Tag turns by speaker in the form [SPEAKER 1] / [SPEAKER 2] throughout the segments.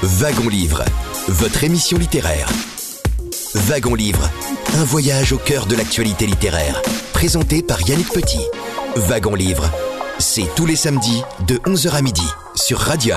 [SPEAKER 1] Wagon Livre, votre émission littéraire. Wagon Livre, un voyage au cœur de l'actualité littéraire. Présenté par Yannick Petit. Wagon Livre, c'est tous les samedis de 11h à midi sur Radion.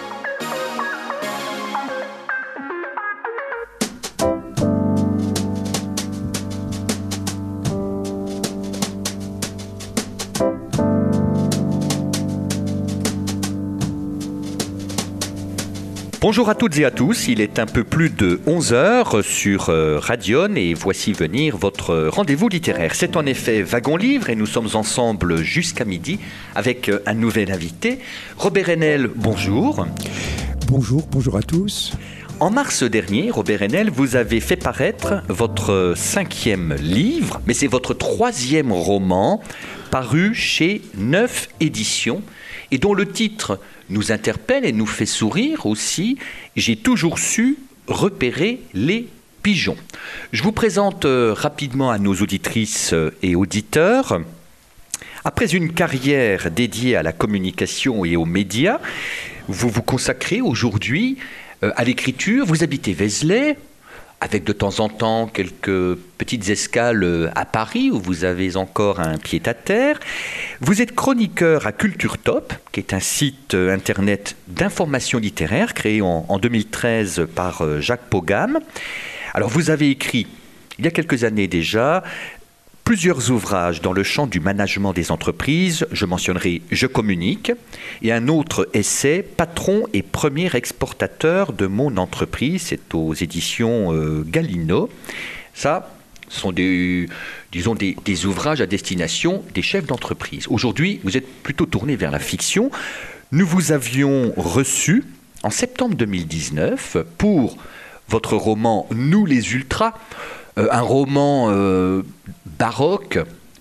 [SPEAKER 2] Bonjour à toutes et à tous, il est un peu plus de 11h sur Radion et voici venir votre rendez-vous littéraire. C'est en effet Wagon Livre et nous sommes ensemble jusqu'à midi avec un nouvel invité. Robert Haenel, bonjour.
[SPEAKER 3] Bonjour à tous.
[SPEAKER 2] En mars dernier, Robert Haenel, vous avez fait paraître votre 5e livre, mais c'est votre 3e roman, paru chez Neuf Éditions, et dont le titre nous interpelle et nous fait sourire aussi. J'ai toujours su repérer les pigeons. Je vous présente rapidement à nos auditrices et auditeurs. Après une carrière dédiée à la communication et aux médias, vous vous consacrez aujourd'hui à l'écriture. Vous habitez Vézelay, avec de temps en temps quelques petites escales à Paris, où vous avez encore un pied-à-terre. Vous êtes chroniqueur à Culture Top, qui est un site internet d'information littéraire créé en 2013 par Jacques Pogam. Alors vous avez écrit, il y a quelques années déjà, plusieurs ouvrages dans le champ du management des entreprises. Je mentionnerai Je communique et un autre essai, Patron et premier exportateur de mon entreprise. C'est aux éditions Gallimard. Ça, ce sont des ouvrages à destination des chefs d'entreprise. Aujourd'hui, vous êtes plutôt tourné vers la fiction. Nous vous avions reçu en septembre 2019 pour votre roman Nous les Ultras, un roman baroque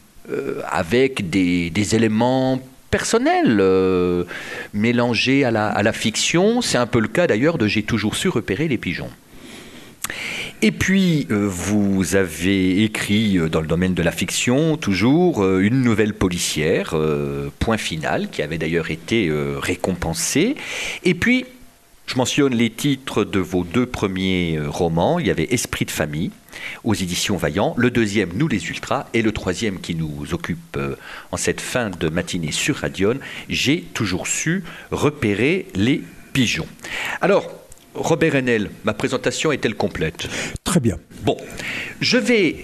[SPEAKER 2] avec des éléments personnels mélangés à la fiction. C'est un peu le cas d'ailleurs de J'ai toujours su repérer les pigeons. Et puis, vous avez écrit dans le domaine de la fiction, toujours, une nouvelle policière, Point Final, qui avait d'ailleurs été récompensée. Et puis, je mentionne les titres de vos 2 premiers romans. Il y avait Esprit de famille, aux éditions Vaillant. Le 2e, Nous les Ultras. Et le 3e, qui nous occupe en cette fin de matinée sur Radion, J'ai toujours su repérer les pigeons. Alors, Robert Haenel, ma présentation est-elle complète ?
[SPEAKER 3] Très bien.
[SPEAKER 2] Bon, je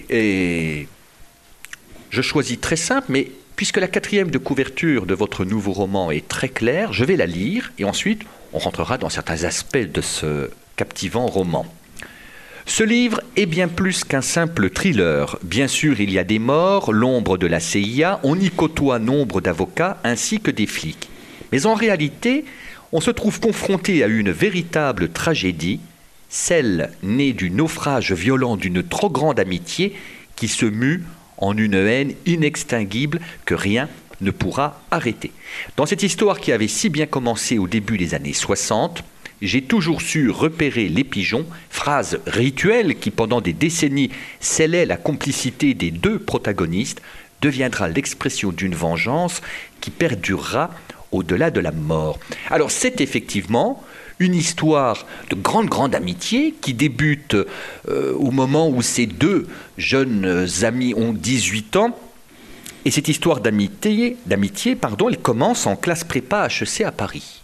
[SPEAKER 2] choisis très simple, mais puisque la 4e de couverture de votre nouveau roman est très claire, je vais la lire et ensuite on rentrera dans certains aspects de ce captivant roman. Ce livre est bien plus qu'un simple thriller. Bien sûr, il y a des morts, l'ombre de la CIA, on y côtoie nombre d'avocats ainsi que des flics. Mais en réalité, on se trouve confronté à une véritable tragédie, celle née du naufrage violent d'une trop grande amitié qui se mue en une haine inextinguible que rien ne pourra arrêter. Dans cette histoire qui avait si bien commencé au début des années 60, j'ai toujours su repérer les pigeons, phrase rituelle qui pendant des décennies scellait la complicité des 2 protagonistes, deviendra l'expression d'une vengeance qui perdurera au-delà de la mort. Alors c'est effectivement une histoire de grande amitié qui débute au moment où ces 2 jeunes amis ont 18 ans. Et cette histoire d'amitié, elle commence en classe prépa HEC à Paris.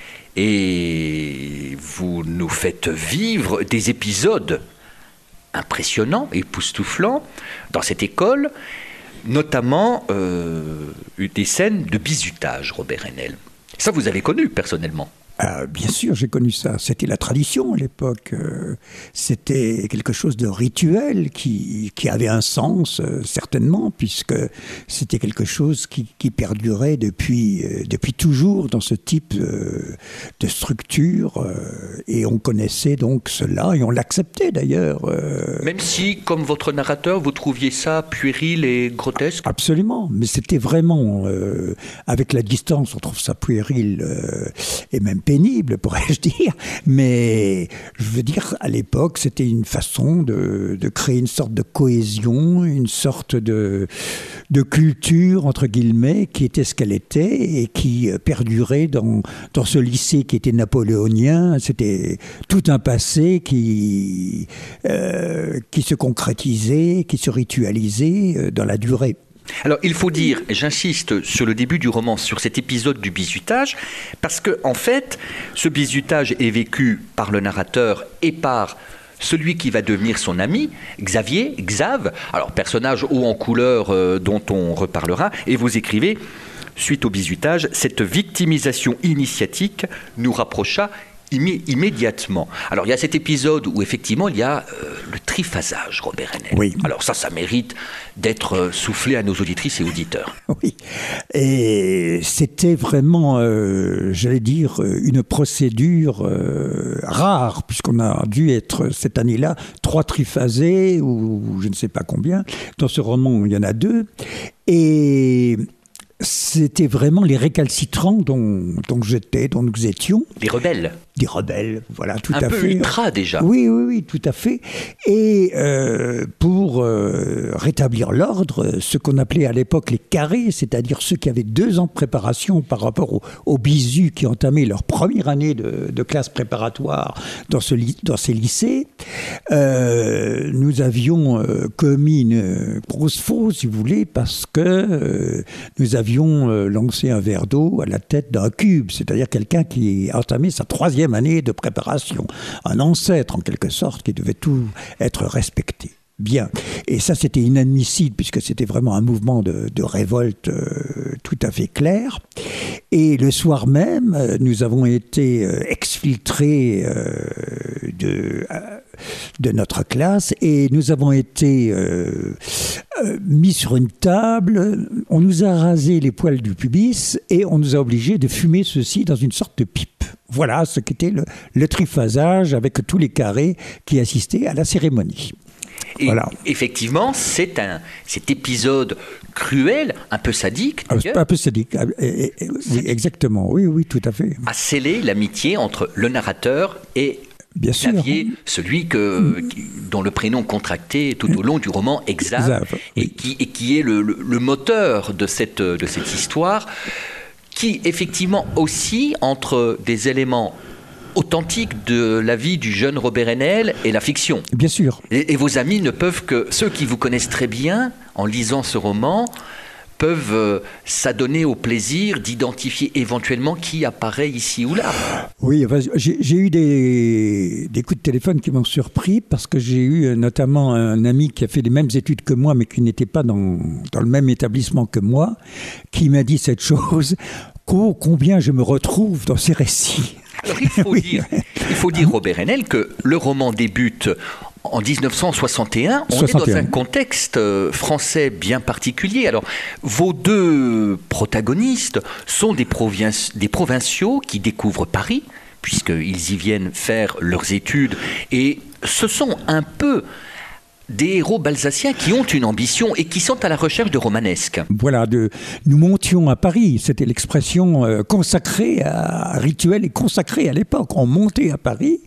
[SPEAKER 2] Et vous nous faites vivre des épisodes impressionnants, époustouflants dans cette école, notamment des scènes de bizutage, Robert Haenel. Ça, vous avez connu personnellement.
[SPEAKER 3] Bien sûr, j'ai connu ça. C'était la tradition à l'époque. C'était quelque chose de rituel qui avait un sens, certainement, puisque c'était quelque chose qui perdurait depuis toujours dans ce type de structure. Et on connaissait donc cela et on l'acceptait d'ailleurs.
[SPEAKER 2] Même si, comme votre narrateur, vous trouviez ça puéril et grotesque ?
[SPEAKER 3] Absolument, mais c'était vraiment, avec la distance, on trouve ça puéril et même pénible, pourrais-je dire, mais je veux dire, à l'époque, c'était une façon de créer une sorte de cohésion, une sorte de culture, entre guillemets, qui était ce qu'elle était et qui perdurait dans ce lycée qui était napoléonien. C'était tout un passé qui se concrétisait, qui se ritualisait dans la durée.
[SPEAKER 2] Alors, il faut dire, j'insiste sur le début du roman, sur cet épisode du bizutage, parce que, en fait, ce bizutage est vécu par le narrateur et par celui qui va devenir son ami, Xav, alors personnage haut en couleur dont on reparlera, et vous écrivez, suite au bizutage, cette victimisation initiatique nous rapprocha immédiatement. Alors il y a cet épisode où effectivement il y a le triphasage, Robert Hennel.
[SPEAKER 3] Oui.
[SPEAKER 2] Alors ça mérite d'être soufflé à nos auditrices et auditeurs.
[SPEAKER 3] Oui, et c'était vraiment, j'allais dire, une procédure rare, puisqu'on a dû être cette année-là 3 triphasés, ou je ne sais pas combien. Dans ce roman, il y en a 2. Et c'était vraiment les récalcitrants dont nous étions.
[SPEAKER 2] Les rebelles.
[SPEAKER 3] Des rebelles, voilà, tout à fait.
[SPEAKER 2] Un peu ultra déjà.
[SPEAKER 3] Oui, tout à fait. Et pour rétablir l'ordre, ce qu'on appelait à l'époque les carrés, c'est-à-dire ceux qui avaient 2 ans de préparation par rapport aux bisus qui entamaient leur première année de classe préparatoire dans ces lycées, nous avions commis une grosse faute, si vous voulez, parce que nous avions lancé un verre d'eau à la tête d'un cube, c'est-à-dire quelqu'un qui a entamé sa 3e année de préparation, un ancêtre en quelque sorte qui devait tout être respecté. Bien. Et ça, c'était inadmissible puisque c'était vraiment un mouvement de révolte tout à fait clair. Et le soir même, nous avons été exfiltrés de notre classe et nous avons été mis sur une table. On nous a rasé les poils du pubis et on nous a obligés de fumer ceci dans une sorte de pipe. Voilà ce qu'était le triphasage avec tous les carrés qui assistaient à la cérémonie.
[SPEAKER 2] Et
[SPEAKER 3] voilà.
[SPEAKER 2] Effectivement, cet épisode cruel, un peu sadique d'ailleurs,
[SPEAKER 3] un peu sadique, oui, exactement, oui, tout à fait.
[SPEAKER 2] A scellé l'amitié entre le narrateur et
[SPEAKER 3] bien
[SPEAKER 2] Xavier,
[SPEAKER 3] sûr.
[SPEAKER 2] celui dont le prénom contracté tout au long du roman est Xav,
[SPEAKER 3] oui.
[SPEAKER 2] et qui est le moteur de cette histoire, qui effectivement aussi entre des éléments authentique de la vie du jeune Robert Hennel et la fiction.
[SPEAKER 3] Bien sûr.
[SPEAKER 2] Et vos amis ne peuvent que, ceux qui vous connaissent très bien, en lisant ce roman, peuvent s'adonner au plaisir d'identifier éventuellement qui apparaît ici ou là.
[SPEAKER 3] Oui, j'ai eu des coups de téléphone qui m'ont surpris parce que j'ai eu notamment un ami qui a fait les mêmes études que moi mais qui n'était pas dans le même établissement que moi, qui m'a dit cette chose, combien je me retrouve dans ces récits.
[SPEAKER 2] Alors il faut dire, Robert Hennel, que le roman débute en 1961. On est dans un contexte français bien particulier. Alors, vos 2 protagonistes sont des provinciaux qui découvrent Paris, puisqu'ils y viennent faire leurs études, et ce sont un peu des héros balsaciens qui ont une ambition et qui sont à la recherche de romanesque.
[SPEAKER 3] Voilà, nous montions à Paris, c'était l'expression consacrée, rituelle et consacrée à l'époque. On montait à Paris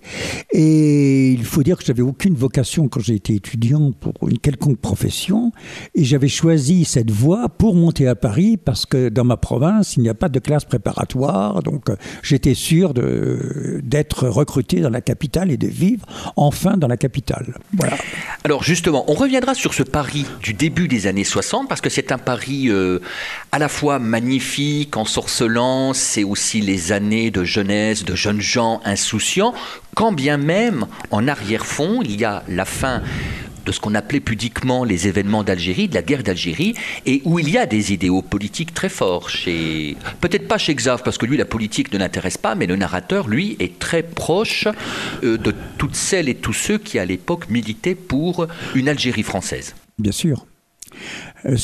[SPEAKER 3] et il faut dire que j'avais aucune vocation quand j'ai été étudiant pour une quelconque profession et j'avais choisi cette voie pour monter à Paris parce que dans ma province, il n'y a pas de classe préparatoire, donc j'étais sûr d'être recruté dans la capitale et de vivre enfin dans la capitale. Voilà.
[SPEAKER 2] Alors justement, on reviendra sur ce Paris du début des années 60, parce que c'est un Paris à la fois magnifique, ensorcelant, c'est aussi les années de jeunesse, de jeunes gens insouciants, quand bien même, en arrière-fond, il y a la fin de ce qu'on appelait pudiquement les événements d'Algérie, de la guerre d'Algérie, et où il y a des idéaux politiques très forts. Peut-être pas chez Xav, parce que lui, la politique ne l'intéresse pas, mais le narrateur, lui, est très proche de toutes celles et tous ceux qui, à l'époque, militaient pour une Algérie française.
[SPEAKER 3] Bien sûr. On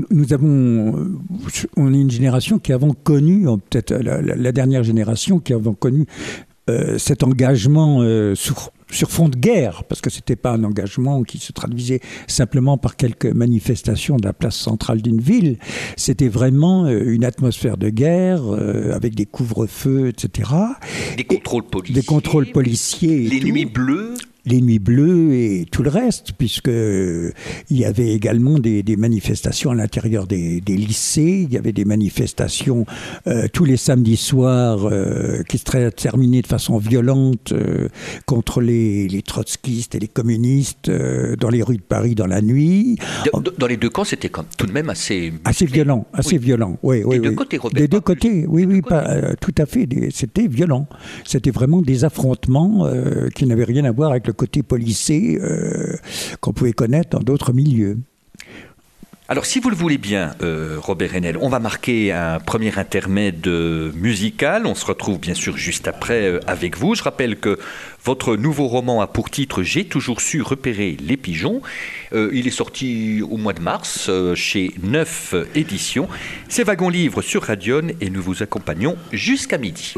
[SPEAKER 3] est une génération qui avons connu, peut-être la dernière génération qui avons connu cet engagement sur fond de guerre, parce que c'était pas un engagement qui se traduisait simplement par quelques manifestations de la place centrale d'une ville. C'était vraiment une atmosphère de guerre, avec des couvre-feux, etc.
[SPEAKER 2] Des contrôles policiers.
[SPEAKER 3] Des contrôles policiers.
[SPEAKER 2] Les nuits bleues.
[SPEAKER 3] Les nuits bleues et tout le reste, puisque il y avait également des manifestations à l'intérieur des lycées. Il y avait des manifestations tous les samedis soirs qui se terminaient de façon violente contre les trotskistes et les communistes dans les rues de Paris dans la nuit.
[SPEAKER 2] Dans les deux camps, c'était tout de même assez
[SPEAKER 3] violent, assez violent. Oui,
[SPEAKER 2] des deux côtés, Robert.
[SPEAKER 3] Des deux côtés, oui, tout à fait. C'était violent. C'était vraiment des affrontements qui n'avaient rien à voir avec le côté policé qu'on pouvait connaître dans d'autres milieux.
[SPEAKER 2] Alors, si vous le voulez bien, Robert Haenel, on va marquer un premier intermède musical. On se retrouve bien sûr juste après avec vous. Je rappelle que votre nouveau roman a pour titre « J'ai toujours su repérer les pigeons ». Il est sorti au mois de mars chez Neuf Éditions. C'est Wagon Livre sur Radion et nous vous accompagnons jusqu'à midi.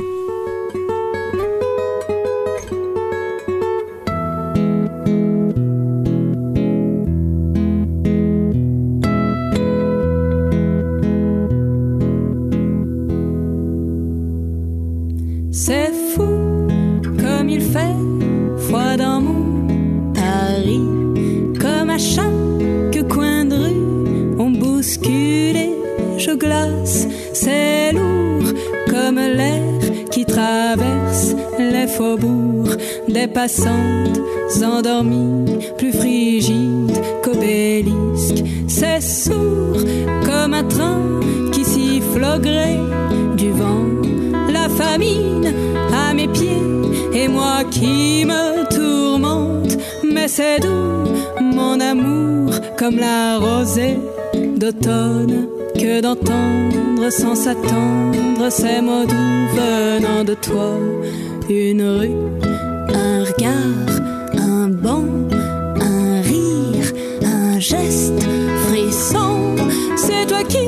[SPEAKER 4] C'est fou comme il fait froid dans mon Paris, comme à chaque coin de rue on bouscule et je glace. C'est lourd comme l'air qui traverse les faubourgs, des passantes endormies, plus frigides qu'obélisques. C'est sourd comme un train qui siffle au gré du vent, la famine à mes pieds et moi qui me tourmente. Mais c'est doux, mon amour, comme la rosée d'automne, que d'entendre sans s'attendre ces mots doux venant de toi. Une rue, un regard, un banc, un rire, un geste, frisson. C'est toi qui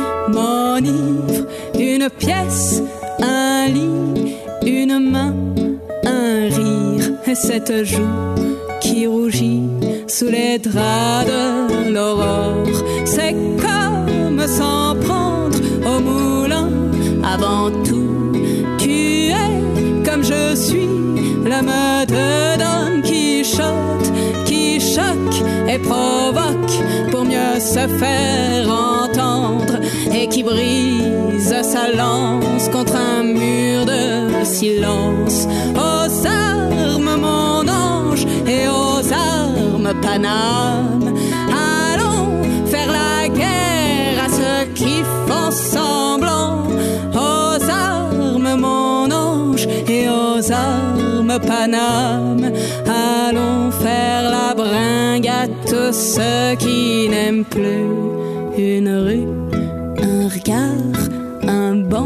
[SPEAKER 4] m'enivre, une pièce, un lit, une main, un rire, et cette joue qui rougit sous les draps de l'aurore. C'est comme s'en prendre au moulin. Avant tout, tu es comme je suis, l'homme de Don Quichotte, qui choque et provoque pour mieux se faire entendre, et qui brise sa lance contre un mur de silence. Aux armes, mon ange, et aux armes, Paname, allons faire la guerre à ceux qui font semblant. Aux armes, mon ange, et aux armes, Paname, allons faire la bringue à tous ceux qui n'aiment plus. Une rue, un regard, un banc,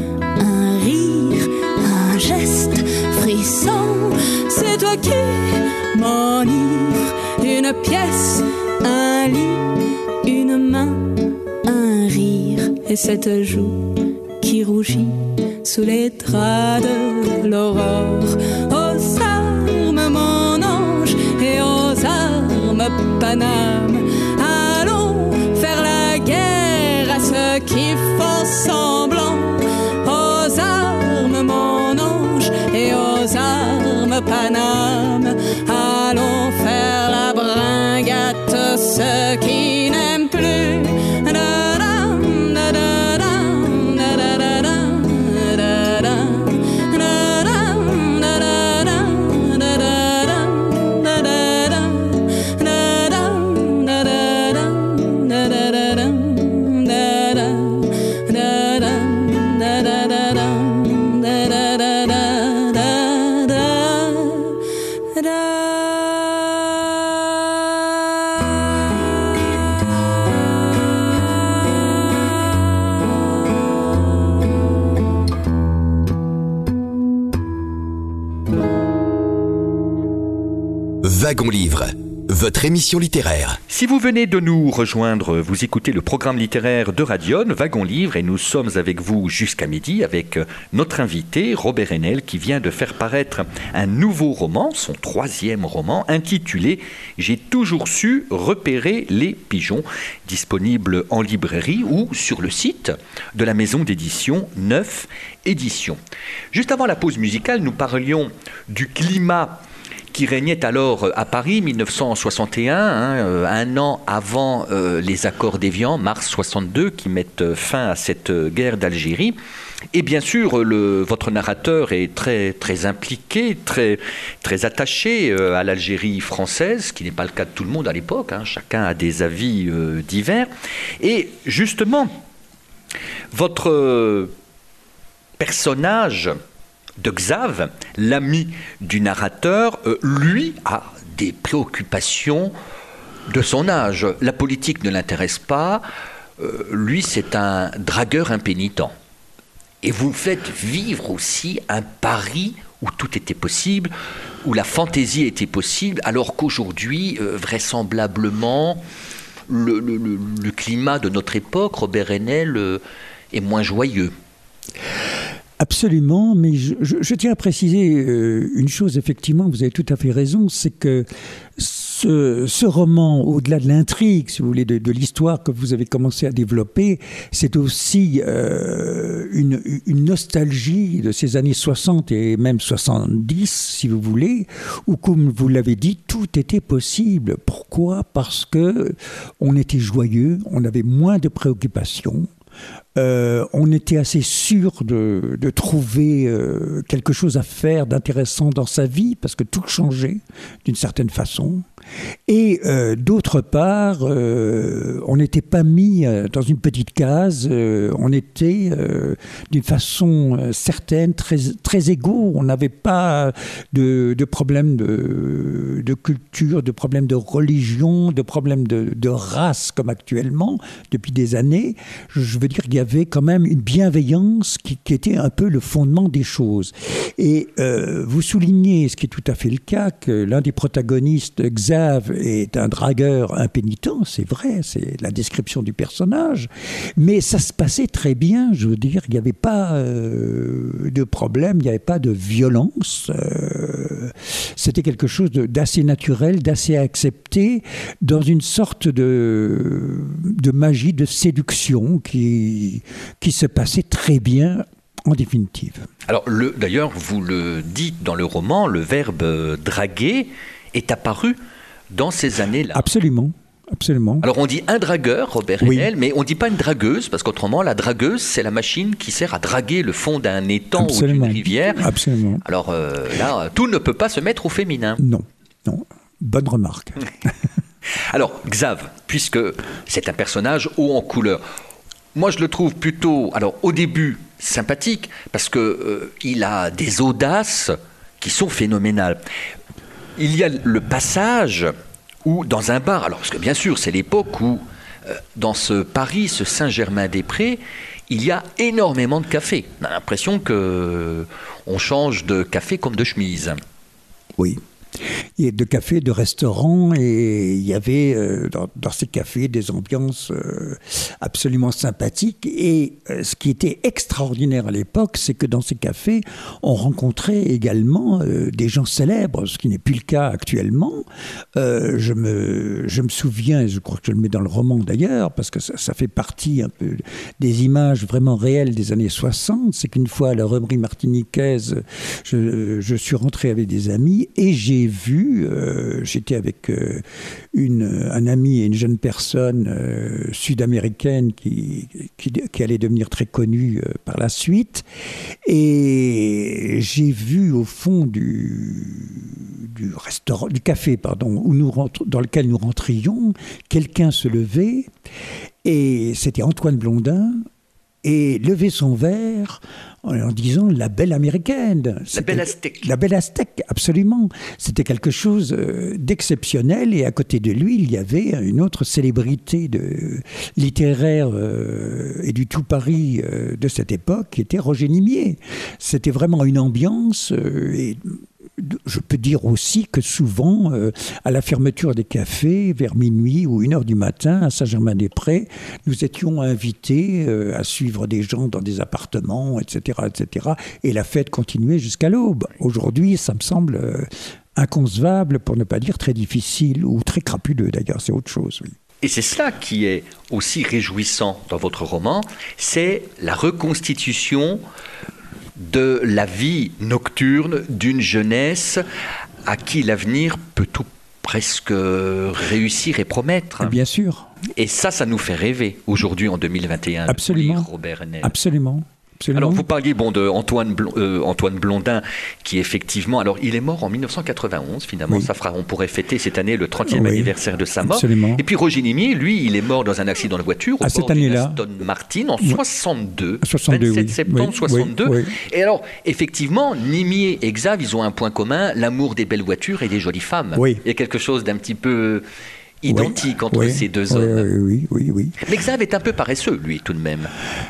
[SPEAKER 4] un rire, un geste, frisson. C'est toi qui m'enivre, une pièce, un lit, une main, un rire, et cette joue qui rougit sous les draps de l'aurore. Aux armes, mon ange, et aux armes, Paname, allons faire la guerre à ceux qui font semblant. Aux armes, mon ange, et aux armes, Paname, allons faire la bringue à tous ceux qui n'aiment plus.
[SPEAKER 1] Wagon Livre, votre émission littéraire.
[SPEAKER 2] Si vous venez de nous rejoindre, vous écoutez le programme littéraire de Radion, Wagon Livre, et nous sommes avec vous jusqu'à midi avec notre invité, Robert Haenel, qui vient de faire paraître un nouveau roman, son 3e roman, intitulé « J'ai toujours su repérer les pigeons », disponible en librairie ou sur le site de la maison d'édition Neuf Éditions. Juste avant la pause musicale, nous parlions du climat qui régnait alors à Paris, 1961, un an avant les accords d'Évian, mars 62, qui mettent fin à cette guerre d'Algérie. Et bien sûr, votre narrateur est très, très impliqué, très, très attaché à l'Algérie française, ce qui n'est pas le cas de tout le monde à l'époque. Chacun a des avis divers. Et justement, votre personnage de Xav, l'ami du narrateur, lui a des préoccupations de son âge. La politique ne l'intéresse pas. Lui, c'est un dragueur impénitent. Et vous faites vivre aussi un Paris où tout était possible, où la fantaisie était possible, alors qu'aujourd'hui, vraisemblablement, le climat de notre époque, Robert Haenel, est moins joyeux.
[SPEAKER 3] Absolument, mais je tiens à préciser une chose, effectivement, vous avez tout à fait raison, c'est que ce roman, au-delà de l'intrigue, si vous voulez, de l'histoire que vous avez commencé à développer, c'est aussi une nostalgie de ces années 60 et même 70, si vous voulez, où, comme vous l'avez dit, tout était possible. Pourquoi ? Parce que on était joyeux, on avait moins de préoccupations. On était assez sûr de trouver quelque chose à faire d'intéressant dans sa vie, parce que tout changeait d'une certaine façon. Et d'autre part, on n'était pas mis dans une petite case, on était d'une façon certaine très, très égaux. On n'avait pas de problème de culture, de problème de religion, de problème de race comme actuellement depuis des années. Je veux dire qu'il y avait quand même une bienveillance qui était un peu le fondement des choses. Et vous soulignez, ce qui est tout à fait le cas, que l'un des protagonistes, Xav, est un dragueur impénitent, c'est vrai, c'est la description du personnage, mais ça se passait très bien, je veux dire, il n'y avait pas de problème, il n'y avait pas de violence, c'était quelque chose d'assez naturel, d'assez accepté, dans une sorte de magie, de séduction qui se passait très bien en définitive.
[SPEAKER 2] Alors, d'ailleurs, vous le dites dans le roman, le verbe draguer est apparu dans ces années-là.
[SPEAKER 3] Absolument. Absolument.
[SPEAKER 2] Alors on dit un dragueur, Robert Haenel, mais on ne dit pas une dragueuse, parce qu'autrement la dragueuse, c'est la machine qui sert à draguer le fond d'un étang ou d'une rivière.
[SPEAKER 3] Absolument.
[SPEAKER 2] Alors là, tout ne peut pas se mettre au féminin.
[SPEAKER 3] Non. Bonne remarque.
[SPEAKER 2] Alors, Xav, puisque c'est un personnage haut en couleur, moi je le trouve plutôt, alors au début, sympathique, parce qu'il a des audaces qui sont phénoménales. Il y a le passage où, dans un bar, alors parce que bien sûr, c'est l'époque où, dans ce Paris, ce Saint-Germain-des-Prés, il y a énormément de café. On a l'impression qu'on change de café comme de chemise.
[SPEAKER 3] Oui. Il y a de cafés, de restaurants, et il y avait dans ces cafés des ambiances absolument sympathiques. Et ce qui était extraordinaire à l'époque, c'est que dans ces cafés, on rencontrait également des gens célèbres, ce qui n'est plus le cas actuellement. Je me souviens, et je crois que je le mets dans le roman d'ailleurs, parce que ça fait partie un peu des images vraiment réelles des années 60, c'est qu'une fois à la Rêverie martiniquaise, je suis rentré avec des amis, et j'ai vu, j'étais avec un ami et une jeune personne sud-américaine qui allait devenir très connue par la suite, et j'ai vu au fond du restaurant, du café, pardon, dans lequel nous rentrions, quelqu'un se lever, et c'était Antoine Blondin, et lever son verre en disant « la belle américaine ».
[SPEAKER 2] La belle aztèque.
[SPEAKER 3] La belle aztèque, absolument. C'était quelque chose d'exceptionnel, et à côté de lui, il y avait une autre célébrité littéraire et du tout Paris de cette époque, qui était Roger Nimier. C'était vraiment une ambiance je peux dire aussi que souvent, à la fermeture des cafés, vers minuit ou 1h du matin, à Saint-Germain-des-Prés, nous étions invités à suivre des gens dans des appartements, etc., etc. Et la fête continuait jusqu'à l'aube. Aujourd'hui, ça me semble inconcevable, pour ne pas dire très difficile, ou très crapuleux d'ailleurs, c'est autre chose, oui.
[SPEAKER 2] Et c'est cela qui est aussi réjouissant dans votre roman, c'est la reconstitution de la vie nocturne d'une jeunesse à qui l'avenir peut tout presque réussir et promettre.
[SPEAKER 3] Bien sûr.
[SPEAKER 2] Et ça nous fait rêver aujourd'hui en 2021.
[SPEAKER 3] Absolument.
[SPEAKER 2] Robert Enel.
[SPEAKER 3] Absolument. Absolument.
[SPEAKER 2] Alors, vous parliez de Antoine Blondin, qui effectivement, alors il est mort en 1991, finalement,
[SPEAKER 3] oui.
[SPEAKER 2] on pourrait fêter cette année le 30e anniversaire de sa mort.
[SPEAKER 3] Absolument.
[SPEAKER 2] Et puis Roger Nimier, lui, il est mort dans un accident de voiture au bord d'une Aston Martin en 62, 27 septembre 62. Oui. Et alors, effectivement, Nimier et Xav, ils ont un point commun, l'amour des belles voitures et des jolies femmes. Oui. Il y a quelque chose d'un petit peu identique entre ces deux hommes.
[SPEAKER 3] Oui.
[SPEAKER 2] Mais Xav est un peu paresseux, lui, tout de même.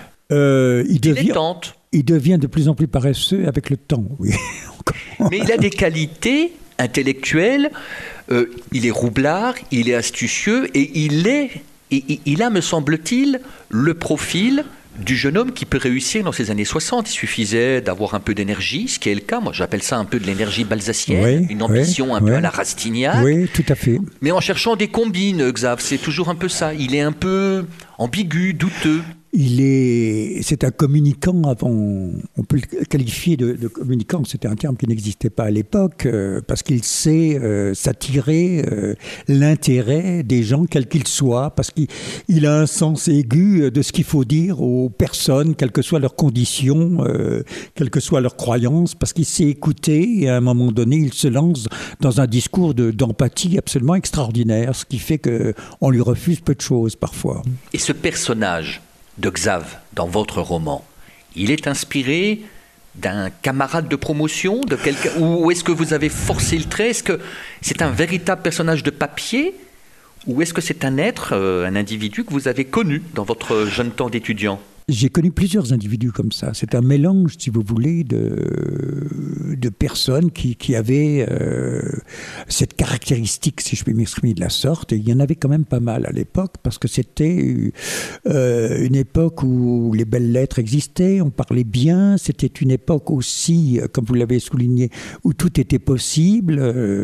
[SPEAKER 3] Il devient de plus en plus paresseux avec le temps, oui.
[SPEAKER 2] Mais il a des qualités intellectuelles, il est roublard, il est astucieux, et il a, me semble-t-il, le profil du jeune homme qui peut réussir dans ces années 60. Il suffisait d'avoir un peu d'énergie, ce qui est le cas. Moi, j'appelle ça un peu de l'énergie balsacienne, une ambition un peu à la Rastignac.
[SPEAKER 3] Oui, tout à fait.
[SPEAKER 2] Mais en cherchant des combines, Xav, c'est toujours un peu ça. Il est un peu ambigu, douteux.
[SPEAKER 3] C'est un communicant, on peut le qualifier de communicant, c'était un terme qui n'existait pas à l'époque, parce qu'il sait s'attirer l'intérêt des gens, quels qu'ils soient, parce qu'il a un sens aigu de ce qu'il faut dire aux personnes, quelles que soient leurs conditions, quelles que soient leurs croyances, parce qu'il sait écouter, et à un moment donné, il se lance dans un discours d'empathie absolument extraordinaire, ce qui fait qu'on lui refuse peu de choses parfois.
[SPEAKER 2] Et ce personnage de Xav dans votre roman, il est inspiré d'un camarade de promotion, de quelqu'un, ou est-ce que vous avez forcé le trait? Est-ce que c'est un véritable personnage de papier, ou est-ce que c'est un être, un individu que vous avez connu dans votre jeune temps d'étudiant?
[SPEAKER 3] J'ai connu plusieurs individus comme ça. C'est un mélange, si vous voulez, de personnes qui avaient cette caractéristique, si je peux m'exprimer de la sorte. Et il y en avait quand même pas mal à l'époque, parce que c'était une époque où les belles lettres existaient, on parlait bien. C'était une époque aussi, comme vous l'avez souligné, où tout était possible.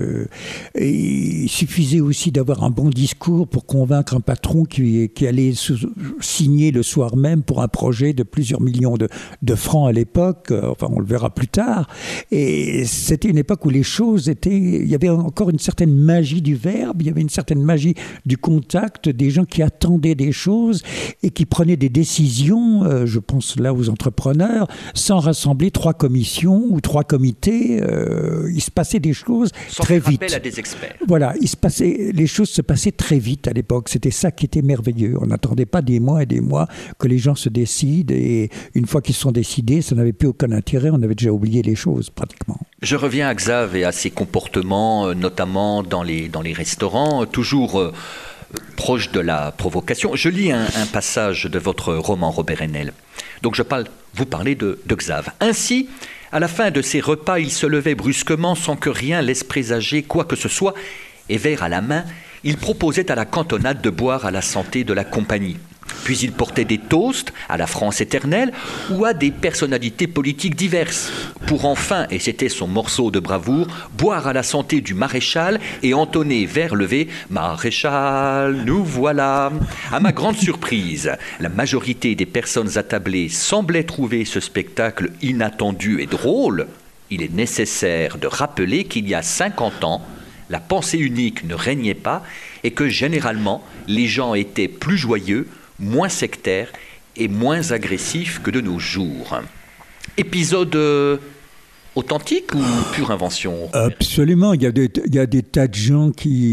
[SPEAKER 3] Et il suffisait aussi d'avoir un bon discours pour convaincre un patron qui allait signer le soir même pour un projet de plusieurs millions de francs à l'époque, enfin on le verra plus tard, et c'était une époque où les choses il y avait encore une certaine magie du verbe, il y avait une certaine magie du contact, des gens qui attendaient des choses et qui prenaient des décisions, je pense là aux entrepreneurs, sans rassembler 3 commissions ou 3 comités, il se passait des choses
[SPEAKER 2] sans
[SPEAKER 3] très vite.
[SPEAKER 2] Appel à des experts.
[SPEAKER 3] Voilà, les choses se passaient très vite à l'époque, c'était ça qui était merveilleux, on n'attendait pas des mois et des mois que les gens se décident, et une fois qu'ils se sont décidés, ça n'avait plus aucun intérêt, on avait déjà oublié les choses pratiquement.
[SPEAKER 2] Je reviens à Xav et à ses comportements, notamment dans les restaurants, toujours proche de la provocation. Je lis un passage de votre roman, Robert Enel. Donc vous parlez de Xav. Ainsi, à la fin de ses repas, il se levait brusquement sans que rien laisse présager quoi que ce soit, et verre à la main, il proposait à la cantonade de boire à la santé de la compagnie. Puis il portait des toasts à la France éternelle ou à des personnalités politiques diverses, pour enfin, et c'était son morceau de bravoure, boire à la santé du maréchal et entonner vers levé « Maréchal, nous voilà ». À ma grande surprise, la majorité des personnes attablées semblaient trouver ce spectacle inattendu et drôle. Il est nécessaire de rappeler qu'il y a 50 ans, la pensée unique ne régnait pas et que généralement, les gens étaient plus joyeux, moins sectaire et moins agressif que de nos jours. Épisode authentique ou pure invention?
[SPEAKER 3] Absolument, il y a des tas de gens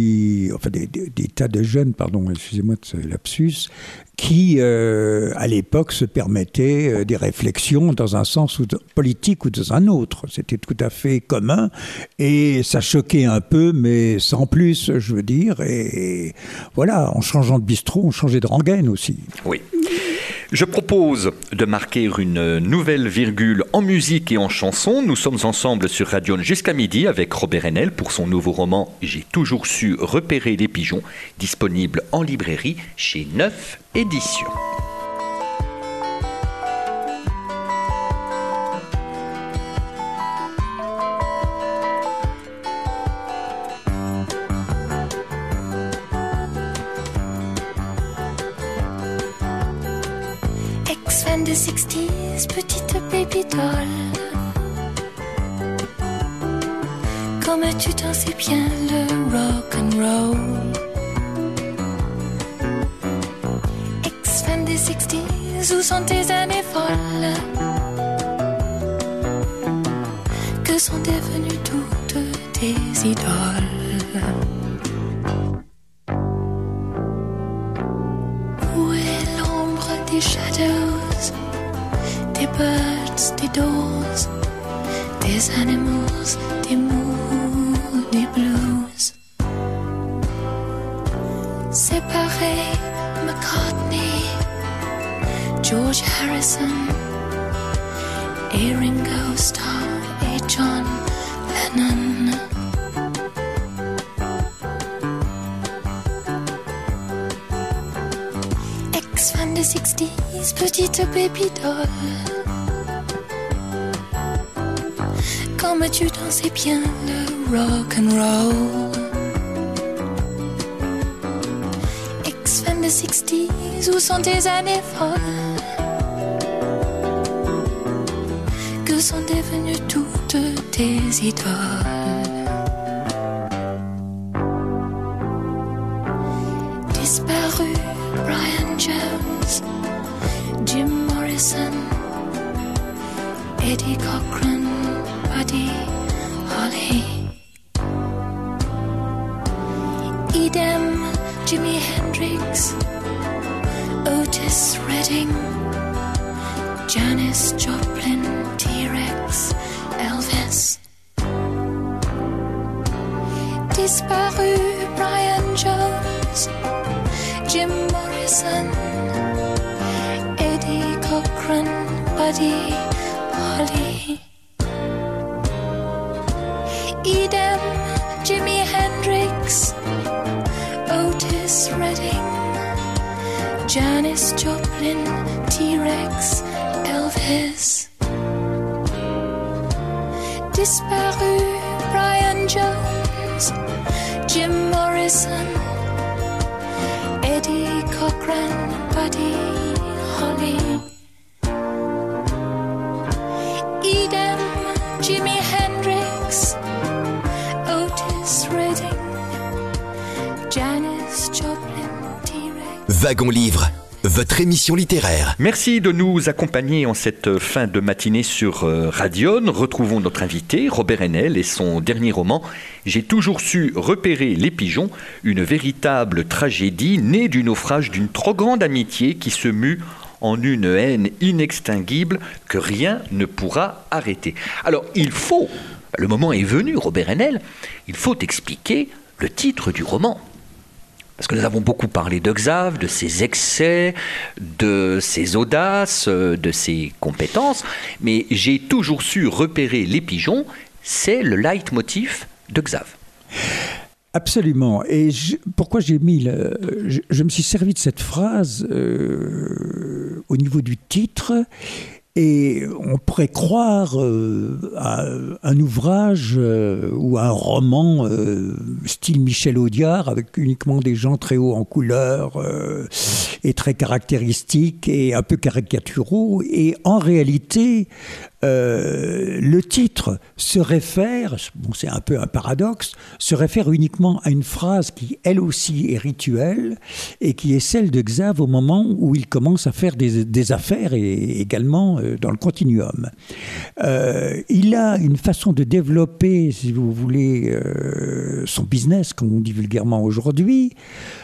[SPEAKER 3] des tas de jeunes, pardon, excusez-moi de ce lapsus, qui, à l'époque, se permettaient des réflexions dans un sens politique ou dans un autre. C'était tout à fait commun et ça choquait un peu, mais sans plus, je veux dire. Et voilà, en changeant de bistrot, on changeait de rengaine aussi.
[SPEAKER 2] Oui. Je propose de marquer une nouvelle virgule en musique et en chanson. Nous sommes ensemble sur Radion jusqu'à midi avec Robert Haenel pour son nouveau roman « J'ai toujours su repérer les pigeons », disponible en librairie chez Neuf Éditions.
[SPEAKER 5] Ex-fan des 60s, petite baby doll. Comme tu t'en sais bien le rock'n'roll. Ex-fan des 60s, où sont tes années folles? Que sont devenues toutes tes idoles? Où est l'ombre des shadows, des birds, des doors, des animals, des moods, des blues? Séparés, McCartney, George Harrison et Ringo Starr et John Lennon. Ex-fan des 60s, petite baby doll. Comme tu dansais bien le rock'n'roll. Ex-fan des 60s, où sont tes années folles? Que sont devenues toutes tes idoles? Disparu Brian Jones, Jim Morrison, Eddie Cochran, Buddy Holly. Idem Jimi Hendrix, Otis Redding, Janis Joplin, T-Rex, Elvis. Disparu Brian Jones, Jim Morrison, Eddie Cochran, Buddy Holly. Idem Jimi Hendrix, Otis Redding, Janis Joplin, T-Rex, Elvis. Disparu Brian Jones, Jim Morrison, Eddie Cochran, Buddy Holly. Idem Jimi Hendrix, Otis Redding, Janis Joplin, T-Rex.
[SPEAKER 1] Wagon Livre, votre émission littéraire.
[SPEAKER 2] Merci de nous accompagner en cette fin de matinée sur Radion. Retrouvons notre invité, Robert Haenel, et son dernier roman, J'ai toujours su repérer les pigeons, une véritable tragédie née du naufrage d'une trop grande amitié qui se mue en une haine inextinguible que rien ne pourra arrêter. Alors, le moment est venu, Robert Haenel, il faut expliquer le titre du roman. Parce que nous avons beaucoup parlé de Xav, de ses excès, de ses audaces, de ses compétences, mais j'ai toujours su repérer les pigeons, c'est le leitmotiv de Xav.
[SPEAKER 3] Absolument. Et pourquoi j'ai mis... je me suis servi de cette phrase au niveau du titre. Et on pourrait croire à un ouvrage ou à un roman style Michel Audiard, avec uniquement des gens très hauts en couleur et très caractéristiques et un peu caricaturaux. Et en réalité, le titre se réfère, c'est un peu un paradoxe, se réfère uniquement à une phrase qui, elle aussi, est rituelle et qui est celle de Xav au moment où il commence à faire des affaires et également dans le continuum. Il a une façon de développer, si vous voulez, son business, comme on dit vulgairement aujourd'hui,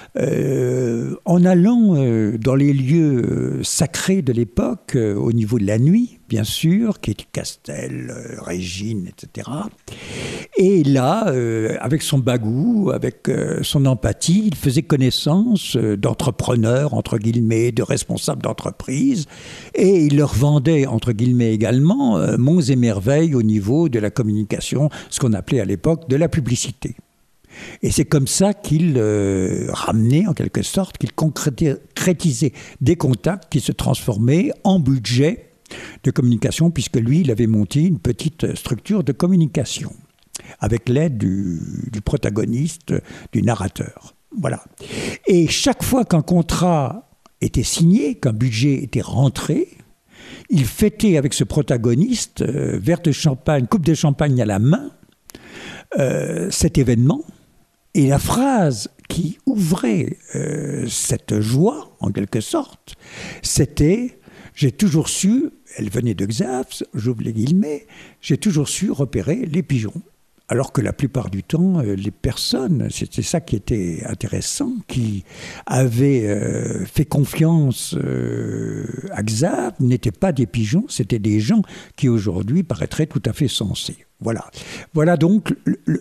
[SPEAKER 3] En allant dans les lieux sacrés de l'époque, au niveau de la nuit, bien sûr, qui était Castel, Régine, etc. Et là, avec son bagou, avec son empathie, il faisait connaissance d'entrepreneurs, entre guillemets, de responsables d'entreprise, et il leur vendait, entre guillemets également, monts et merveilles au niveau de la communication, ce qu'on appelait à l'époque de la publicité. Et c'est comme ça qu'il ramenait, en quelque sorte, qu'il concrétisait des contacts qui se transformaient en budget de communication, puisque lui, il avait monté une petite structure de communication, avec l'aide du protagoniste, du narrateur. Voilà. Et chaque fois qu'un contrat était signé, qu'un budget était rentré, il fêtait avec ce protagoniste, verre de champagne, coupe de champagne à la main, cet événement. Et la phrase qui ouvrait cette joie, en quelque sorte, c'était « J'ai toujours su », elle venait de Xav, j'ouvre les guillemets, « j'ai toujours su repérer les pigeons ». Alors que la plupart du temps, les personnes, c'était ça qui était intéressant, qui avaient fait confiance à Xav, n'étaient pas des pigeons, c'était des gens qui aujourd'hui paraîtraient tout à fait sensés. Voilà. Voilà donc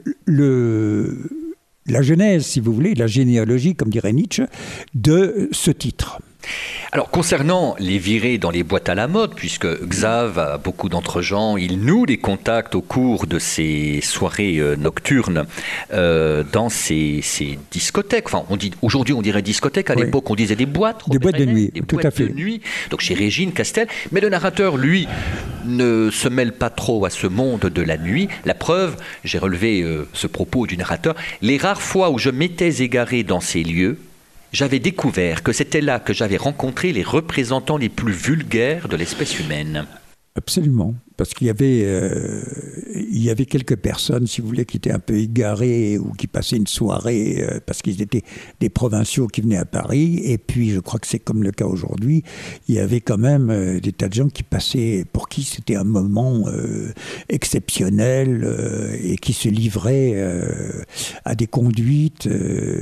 [SPEAKER 3] la genèse, si vous voulez, la généalogie, comme dirait Nietzsche, de ce titre.
[SPEAKER 2] Alors, concernant les virées dans les boîtes à la mode, puisque Xav a beaucoup d'entre-gens, il noue des contacts au cours de ces soirées nocturnes dans ces discothèques. Enfin, aujourd'hui, on dirait discothèque. À l'époque, on disait des boîtes.
[SPEAKER 3] Des boîtes de nuit,
[SPEAKER 2] des
[SPEAKER 3] tout
[SPEAKER 2] boîtes
[SPEAKER 3] à fait.
[SPEAKER 2] De nuit. Donc, chez Régine, Castel. Mais le narrateur, lui, ne se mêle pas trop à ce monde de la nuit. La preuve, j'ai relevé ce propos du narrateur, les rares fois où je m'étais égaré dans ces lieux, j'avais découvert que c'était là que j'avais rencontré les représentants les plus vulgaires de l'espèce humaine.
[SPEAKER 3] Absolument, parce qu'il y avait quelques personnes, si vous voulez, qui étaient un peu égarées ou qui passaient une soirée parce qu'ils étaient des provinciaux qui venaient à Paris. Et puis, je crois que c'est comme le cas aujourd'hui, il y avait quand même des tas de gens qui passaient, pour qui c'était un moment exceptionnel et qui se livraient à des conduites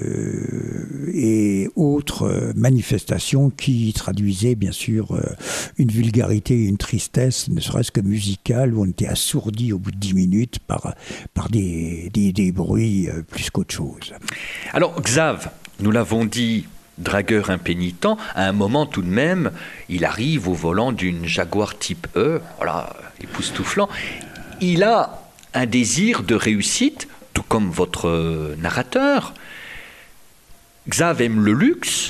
[SPEAKER 3] et autres manifestations qui traduisaient bien sûr une vulgarité et une tristesse, ne serait-ce que musicale, où on était assourdi au bout de 10 minutes par des bruits plus qu'autre chose.
[SPEAKER 2] Alors Xav, nous l'avons dit, dragueur impénitent, à un moment tout de même, il arrive au volant d'une Jaguar type E, voilà, époustouflant. Il a un désir de réussite, tout comme votre narrateur. Xav aime le luxe.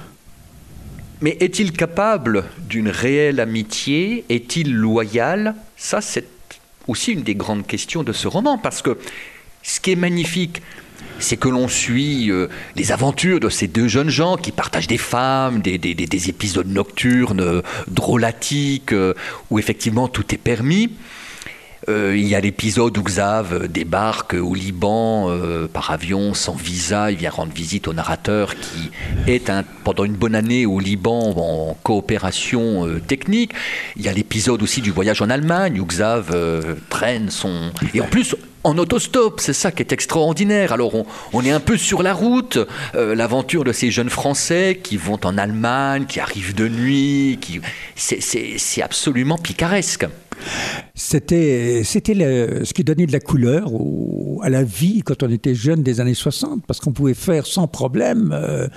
[SPEAKER 2] Mais est-il capable d'une réelle amitié? Est-il loyal? Ça, c'est aussi une des grandes questions de ce roman, parce que ce qui est magnifique, c'est que l'on suit les aventures de ces deux jeunes gens qui partagent des femmes, des épisodes nocturnes, drôlatiques, où effectivement tout est permis. Il y a l'épisode où Xav débarque au Liban par avion, sans visa. Il vient rendre visite au narrateur qui est pendant une bonne année au Liban en coopération technique. Il y a l'épisode aussi du voyage en Allemagne où Xav traîne son... Et en plus... en autostop, c'est ça qui est extraordinaire. Alors on est un peu sur la route, l'aventure de ces jeunes Français qui vont en Allemagne, qui arrivent de nuit, c'est absolument picaresque.
[SPEAKER 3] C'était ce qui donnait de la couleur à la vie quand on était jeune des années 60, parce qu'on pouvait faire sans problème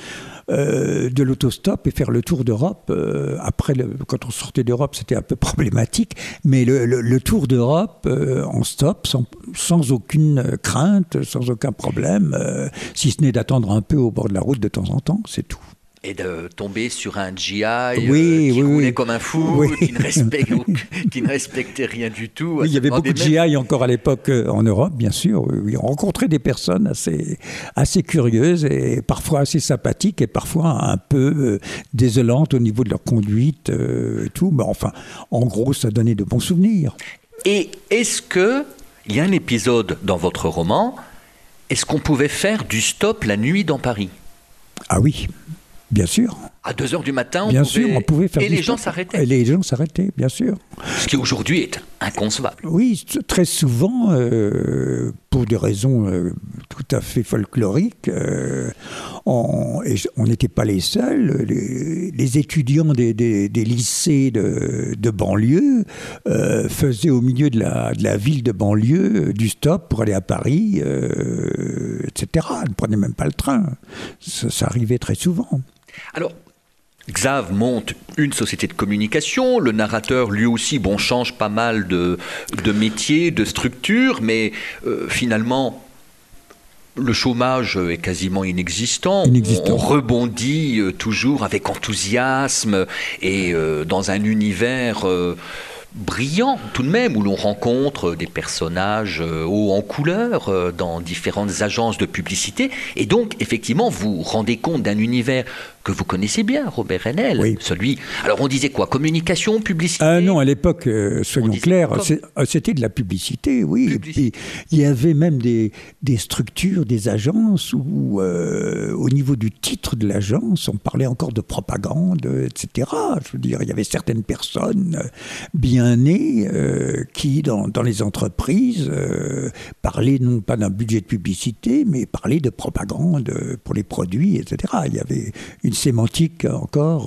[SPEAKER 3] de l'autostop et faire le tour d'Europe. Après, quand on sortait d'Europe, c'était un peu problématique, mais le tour d'Europe en stop, sans aucune crainte, sans aucun problème, si ce n'est d'attendre un peu au bord de la route de temps en temps, c'est tout.
[SPEAKER 2] Et de tomber sur un GI qui roulait comme un fou, qui ne respectait rien du tout.
[SPEAKER 3] Oui, il y avait beaucoup de GI encore à l'époque en Europe, bien sûr. Oui, on rencontrait des personnes assez curieuses et parfois assez sympathiques et parfois un peu désolantes au niveau de leur conduite et tout. Mais enfin, en gros, ça donnait de bons souvenirs.
[SPEAKER 2] Et est-ce qu'il y a un épisode dans votre roman, est-ce qu'on pouvait faire du stop la nuit dans Paris?
[SPEAKER 3] Ah oui. Bien sûr.
[SPEAKER 2] À 2h du matin,
[SPEAKER 3] on pouvait faire.
[SPEAKER 2] Et les gens s'arrêtaient.
[SPEAKER 3] Et les gens s'arrêtaient, bien sûr.
[SPEAKER 2] Ce qui aujourd'hui est inconcevable.
[SPEAKER 3] Oui, très souvent, pour des raisons tout tout à fait folklorique. On n'était pas les seuls. Les étudiants des lycées de banlieue faisaient au milieu de la ville de banlieue du stop pour aller à Paris, etc. Ils ne prenaient même pas le train. Ça arrivait très souvent.
[SPEAKER 2] Alors, Xav monte une société de communication, le narrateur lui aussi change pas mal de métier, de structure, mais finalement le chômage est quasiment inexistant. On rebondit toujours avec enthousiasme et dans un univers brillant tout de même, où l'on rencontre des personnages hauts en couleur dans différentes agences de publicité. Et donc, effectivement, vous rendez compte d'un univers que vous connaissez bien, Robert Haenel.
[SPEAKER 3] Oui.
[SPEAKER 2] Celui... Alors, on disait quoi? Communication, publicité?
[SPEAKER 3] Non, à l'époque, soyons clairs, c'était de la publicité, oui. Et puis, il y avait même des structures, des agences où, au niveau du titre de l'agence, on parlait encore de propagande, etc. Je veux dire, il y avait certaines personnes bien nées qui, dans les entreprises, parlaient non pas d'un budget de publicité, mais parlaient de propagande pour les produits, etc. Il y avait une sémantique encore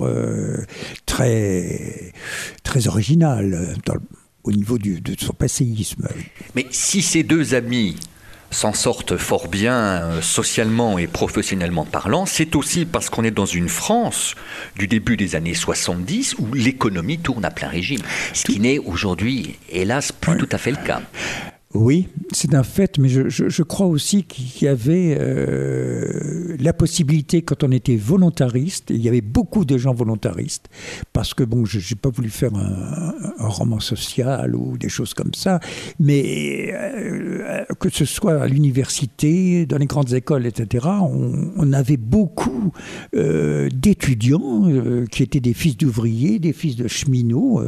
[SPEAKER 3] très, très originale au niveau de son passéisme.
[SPEAKER 2] Mais si ces deux amis s'en sortent fort bien socialement et professionnellement parlant, c'est aussi parce qu'on est dans une France du début des années 70 où l'économie tourne à plein régime, ce qui n'est aujourd'hui, hélas, plus tout à fait le cas.
[SPEAKER 3] Oui, c'est un fait, mais je crois aussi qu'il y avait la possibilité, quand on était volontariste, et il y avait beaucoup de gens volontaristes, parce que je n'ai pas voulu faire un roman social ou des choses comme ça, mais que ce soit à l'université, dans les grandes écoles, etc., on avait beaucoup d'étudiants qui étaient des fils d'ouvriers, des fils de cheminots,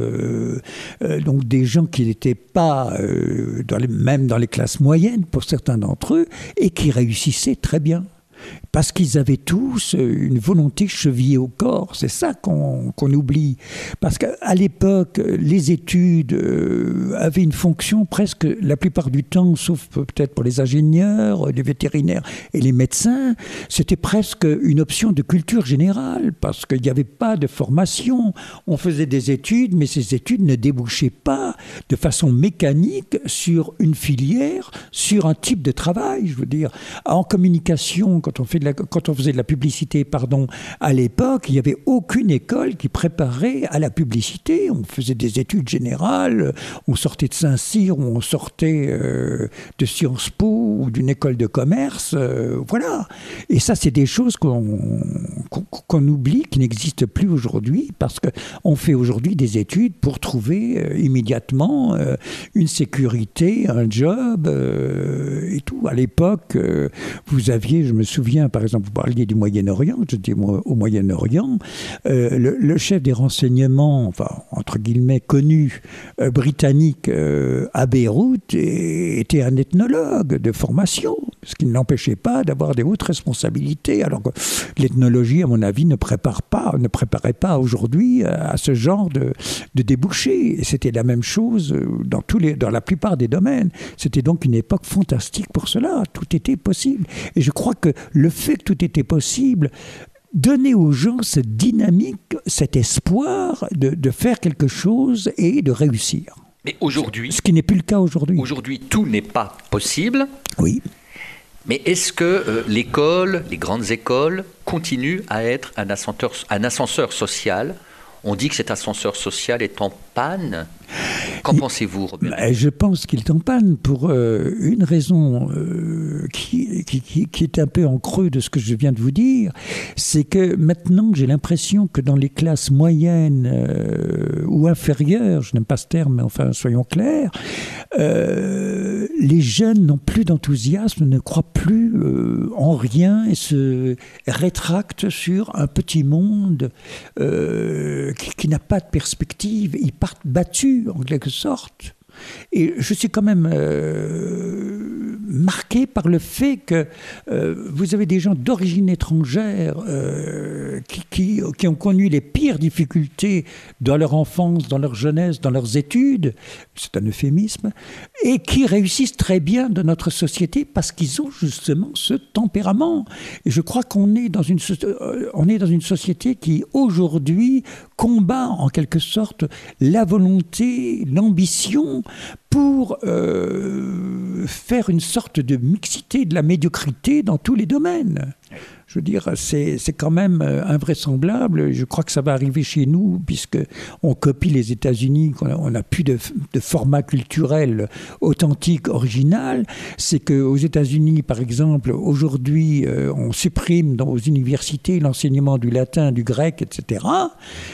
[SPEAKER 3] donc des gens qui n'étaient pas même dans les classes moyennes pour certains d'entre eux, et qui réussissaient très bien. Parce qu'ils avaient tous une volonté chevillée au corps. C'est ça qu'on oublie. Parce qu'à l'époque, les études avaient une fonction presque, la plupart du temps, sauf peut-être pour les ingénieurs, les vétérinaires et les médecins, c'était presque une option de culture générale, parce qu'il n'y avait pas de formation. On faisait des études, mais ces études ne débouchaient pas de façon mécanique sur une filière, sur un type de travail. Je veux dire, en communication, quand on faisait de la publicité, à l'époque, il n'y avait aucune école qui préparait à la publicité. On faisait des études générales, on sortait de Saint-Cyr, on sortait de Sciences Po ou d'une école de commerce, voilà. Et ça, c'est des choses qu'on oublie, qui n'existent plus aujourd'hui, parce qu'on fait aujourd'hui des études pour trouver immédiatement une sécurité, un job et tout. À l'époque, vous aviez, je me souviens, par exemple, vous parliez du Moyen-Orient, j'étais au Moyen-Orient, le chef des renseignements, enfin, entre guillemets, connu, britannique, à Beyrouth, était un ethnologue de formation, ce qui ne l'empêchait pas d'avoir des hautes responsabilités, alors que l'ethnologie, à mon avis, ne préparait pas aujourd'hui à ce genre de débouchés. Et c'était la même chose dans la plupart des domaines. C'était donc une époque fantastique pour cela. Tout était possible. Et je crois que le fait que tout était possible donnait aux gens cette dynamique, cet espoir de faire quelque chose et de réussir.
[SPEAKER 2] Mais aujourd'hui...
[SPEAKER 3] Ce qui n'est plus le cas aujourd'hui.
[SPEAKER 2] Aujourd'hui, tout n'est pas possible.
[SPEAKER 3] Oui.
[SPEAKER 2] Mais est-ce que l'école, les grandes écoles, continuent à être un ascenseur social ? On dit que cet ascenseur social est en panne. Qu'en pensez-vous, Robert ?
[SPEAKER 3] Je pense qu'il est en panne pour une raison qui est un peu en creux de ce que je viens de vous dire. C'est que maintenant, j'ai l'impression que dans les classes moyennes ou inférieures, je n'aime pas ce terme, mais enfin, soyons clairs, les jeunes n'ont plus d'enthousiasme, ne croient plus en rien et se rétractent sur un petit monde qui n'a pas de perspective. Ils partent battus, en quelque sorte. Et je suis quand même marqué par le fait que vous avez des gens d'origine étrangère qui ont connu les pires difficultés dans leur enfance, dans leur jeunesse, dans leurs études, c'est un euphémisme, et qui réussissent très bien dans notre société parce qu'ils ont justement ce tempérament. Et je crois qu'on est dans une société qui aujourd'hui combat en quelque sorte la volonté, l'ambition pour faire une sorte de mixité de la médiocrité dans tous les domaines. Je veux dire, c'est quand même invraisemblable. Je crois que ça va arriver chez nous, puisqu'on copie les États-Unis, on n'a plus de format culturel authentique, original. C'est qu'aux États-Unis, par exemple, aujourd'hui, on supprime dans aux universités l'enseignement du latin, du grec, etc. Pourquoi ?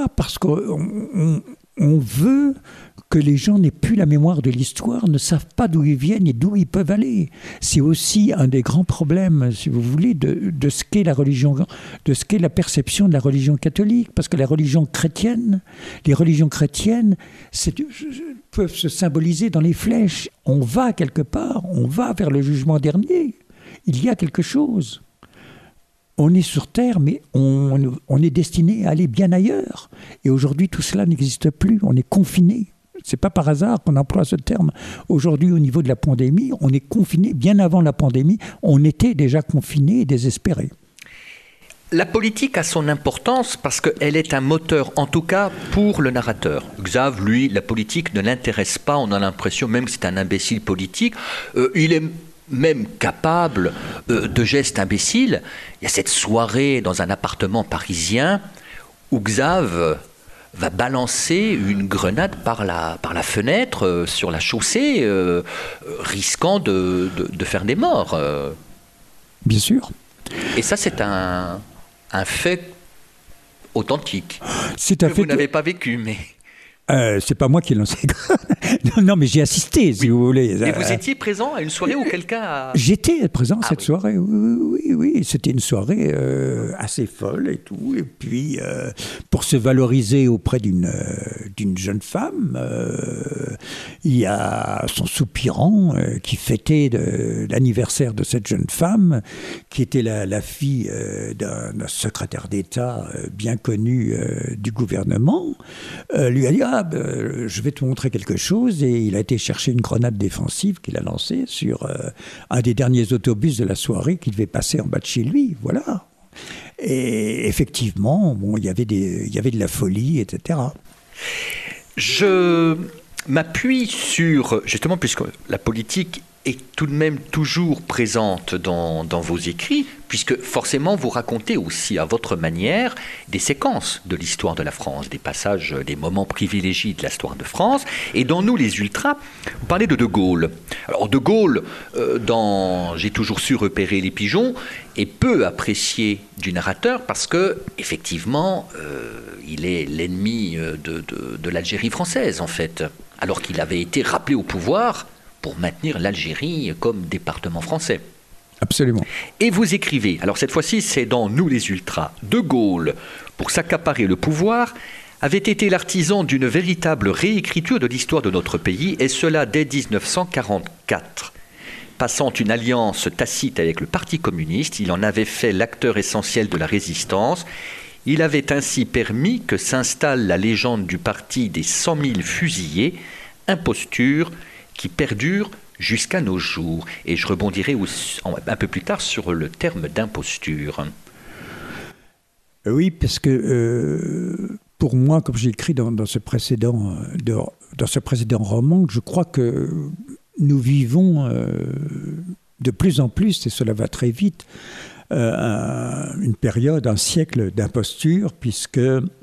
[SPEAKER 3] Parce qu'on veut que les gens n'aient plus la mémoire de l'histoire, ne savent pas d'où ils viennent et d'où ils peuvent aller. C'est aussi un des grands problèmes, si vous voulez, de ce qu'est la religion, de ce qu'est la perception de la religion catholique, parce que les religions chrétiennes peuvent se symboliser dans les flèches. On va quelque part, on va vers le jugement dernier. Il y a quelque chose. On est sur Terre, mais on est destiné à aller bien ailleurs. Et aujourd'hui, tout cela n'existe plus. On est confiné. C'est pas par hasard qu'on emploie ce terme. Aujourd'hui, au niveau de la pandémie, on est confiné. Bien avant la pandémie, on était déjà confiné et désespéré.
[SPEAKER 2] La politique a son importance parce qu'elle est un moteur, en tout cas pour le narrateur. Xav, lui, la politique ne l'intéresse pas. On a l'impression, même que c'est un imbécile politique, il est même capable de gestes imbéciles. Il y a cette soirée dans un appartement parisien où Xav va balancer une grenade par la fenêtre sur la chaussée, risquant de faire des morts.
[SPEAKER 3] Bien sûr.
[SPEAKER 2] Et ça, c'est un fait authentique.
[SPEAKER 3] C'est un
[SPEAKER 2] que
[SPEAKER 3] fait
[SPEAKER 2] vous n'avez pas vécu, mais...
[SPEAKER 3] c'est pas moi qui ai lancé. non, mais j'ai assisté, si vous voulez.
[SPEAKER 2] Et vous étiez présent à une soirée où quelqu'un a...
[SPEAKER 3] J'étais présent à cette soirée, oui. C'était une soirée assez folle et tout. Et puis, pour se valoriser auprès d'une jeune femme, il y a son soupirant qui fêtait l'anniversaire de cette jeune femme, qui était la fille d'un secrétaire d'État bien connu du gouvernement, lui a dit je vais te montrer quelque chose, et il a été chercher une grenade défensive qu'il a lancée sur un des derniers autobus de la soirée qui devait passer en bas de chez lui, voilà. Et effectivement, il y avait de la folie, etc.
[SPEAKER 2] Je m'appuie sur, justement, puisque la politique est tout de même toujours présente dans vos écrits, puisque forcément vous racontez aussi à votre manière des séquences de l'histoire de la France, des passages, des moments privilégiés de l'histoire de France. Et dans Nous les Ultras, vous parlez de Gaulle. Alors De Gaulle, dans J'ai toujours su repérer les pigeons, est peu apprécié du narrateur parce que, effectivement, il est l'ennemi de l'Algérie française, en fait, alors qu'il avait été rappelé au pouvoir pour maintenir l'Algérie comme département français.
[SPEAKER 3] Absolument.
[SPEAKER 2] Et vous écrivez, alors cette fois-ci c'est dans Nous les Ultras, De Gaulle, pour s'accaparer le pouvoir, avait été l'artisan d'une véritable réécriture de l'histoire de notre pays, et cela dès 1944. Passant une alliance tacite avec le Parti communiste, il en avait fait l'acteur essentiel de la résistance. Il avait ainsi permis que s'installe la légende du parti des 100 000 fusillés, imposture qui perdure jusqu'à nos jours. Et je rebondirai un peu plus tard sur le terme d'imposture.
[SPEAKER 3] Oui, parce que pour moi, comme j'ai écrit dans ce précédent roman, je crois que nous vivons de plus en plus, et cela va très vite, une période, un siècle d'imposture, puisque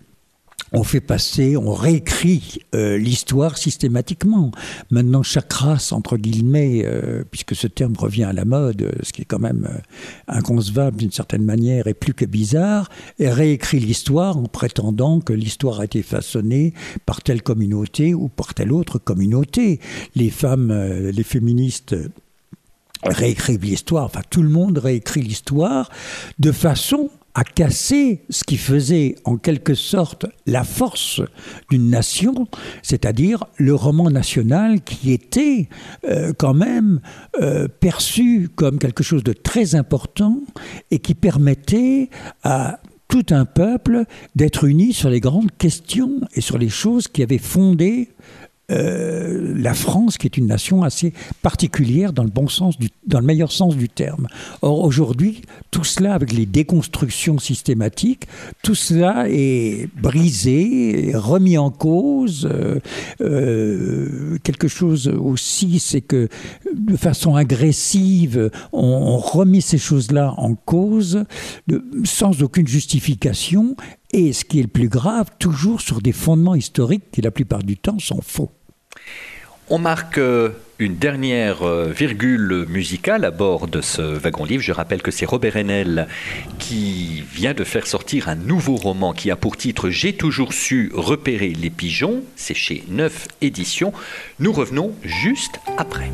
[SPEAKER 3] on réécrit l'histoire systématiquement. Maintenant, chaque race, entre guillemets, puisque ce terme revient à la mode, ce qui est quand même inconcevable d'une certaine manière et plus que bizarre, et réécrit l'histoire en prétendant que l'histoire a été façonnée par telle communauté ou par telle autre communauté. Les femmes, les féministes réécrivent l'histoire, enfin tout le monde réécrit l'histoire de façon a cassé ce qui faisait en quelque sorte la force d'une nation, c'est-à-dire le roman national qui était quand même perçu comme quelque chose de très important et qui permettait à tout un peuple d'être uni sur les grandes questions et sur les choses qui avaient fondé la France, qui est une nation assez particulière dans le meilleur sens du terme. Or, aujourd'hui, tout cela, avec les déconstructions systématiques, tout cela est brisé, remis en cause. Quelque chose aussi, c'est que de façon agressive, on remet ces choses-là en cause, sans aucune justification, et ce qui est le plus grave, toujours sur des fondements historiques qui, la plupart du temps, sont faux.
[SPEAKER 2] On marque une dernière virgule musicale à bord de ce wagon-livre. Je rappelle que c'est Robert Haenel qui vient de faire sortir un nouveau roman qui a pour titre « J'ai toujours su repérer les pigeons ». C'est chez Neuf Éditions. Nous revenons juste après.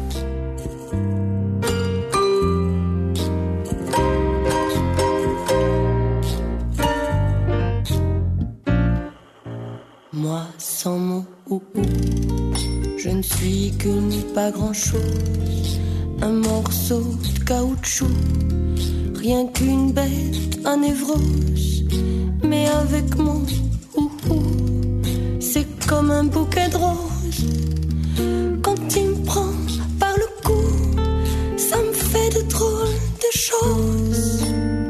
[SPEAKER 6] Moi, sans mon ou, je ne suis qu'une pas grand-chose, un morceau de caoutchouc, rien qu'une bête, un névrose. Mais avec mon ou, c'est comme un bouquet de roses. Quand il me prend par le cou, ça me fait de drôles de choses.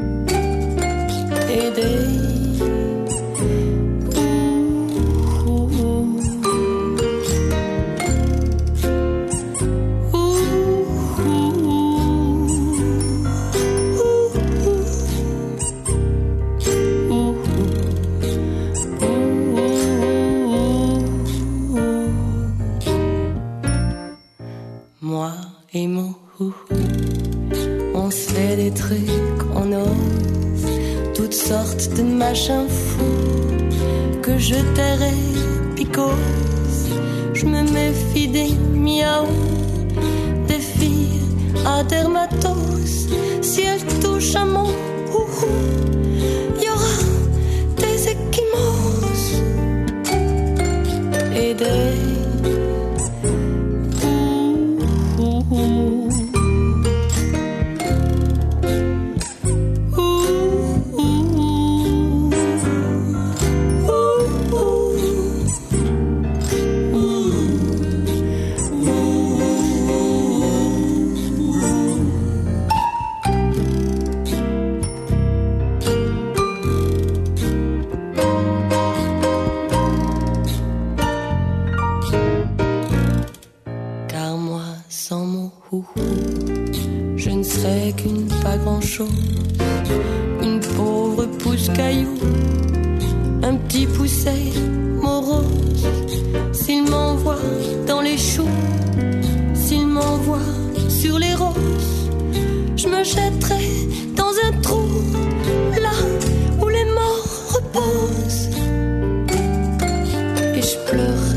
[SPEAKER 6] Et des et mon hou, on se fait des trucs, on ose toutes sortes de machins fous que je tairai picose. Je me méfie des miaou, des filles à dermatos. Si elles touchent à mon hou, y aura des échymoses et des je ne serai qu'une pas grand-chose, une pauvre pousse caillou, un petit pousset morose. S'il m'envoie dans les choux, s'il m'envoie sur les roses, je me jetterai dans un trou, là où les morts reposent, et je pleurerai.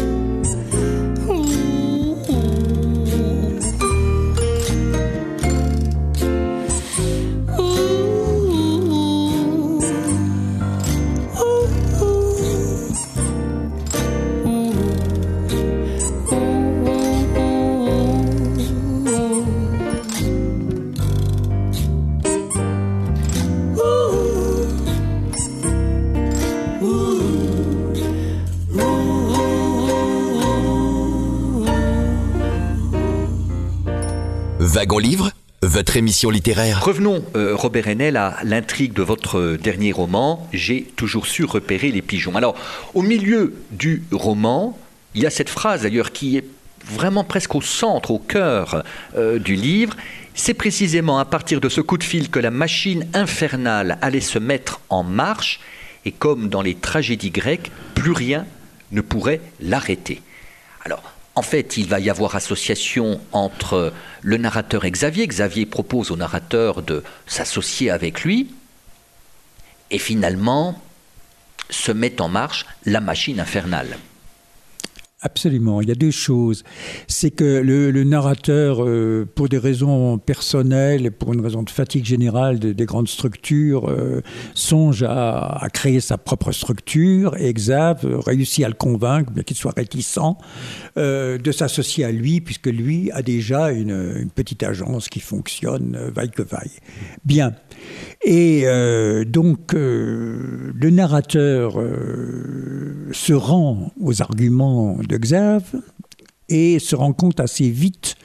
[SPEAKER 1] Wagon Livre, votre émission littéraire.
[SPEAKER 2] Revenons, Robert Haenel, à l'intrigue de votre dernier roman, « J'ai toujours su repérer les pigeons ». Alors, au milieu du roman, il y a cette phrase d'ailleurs qui est vraiment presque au centre, au cœur du livre. C'est précisément à partir de ce coup de fil que la machine infernale allait se mettre en marche, et comme dans les tragédies grecques, plus rien ne pourrait l'arrêter. Alors, en fait, il va y avoir association entre le narrateur et Xavier. Xavier propose au narrateur de s'associer avec lui. Et finalement, se met en marche la machine infernale.
[SPEAKER 3] Absolument. Il y a deux choses. C'est que le narrateur, pour des raisons personnelles, pour une raison de fatigue générale des grandes structures, songe à créer sa propre structure. Et Xav réussit à le convaincre, bien qu'il soit réticent, de s'associer à lui, puisque lui a déjà une petite agence qui fonctionne, vaille que vaille. Bien. Et donc, le narrateur se rend aux arguments de Xav et se rend compte assez vite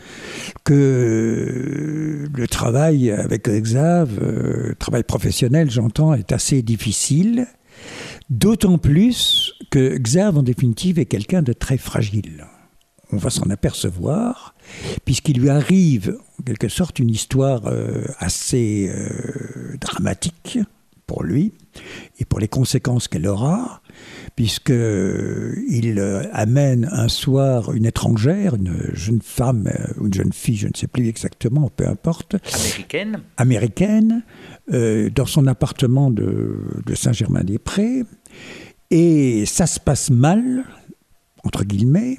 [SPEAKER 3] que le travail avec Xav, travail professionnel, j'entends, est assez difficile. D'autant plus que Xav, en définitive, est quelqu'un de très fragile. On va s'en apercevoir, puisqu'il lui arrive, en quelque sorte, une histoire assez dramatique pour lui, et pour les conséquences qu'elle aura, puisqu'il amène un soir une étrangère, une jeune femme ou une jeune fille, je ne sais plus exactement, peu importe. Américaine, dans son appartement de Saint-Germain-des-Prés, et ça se passe mal, entre guillemets,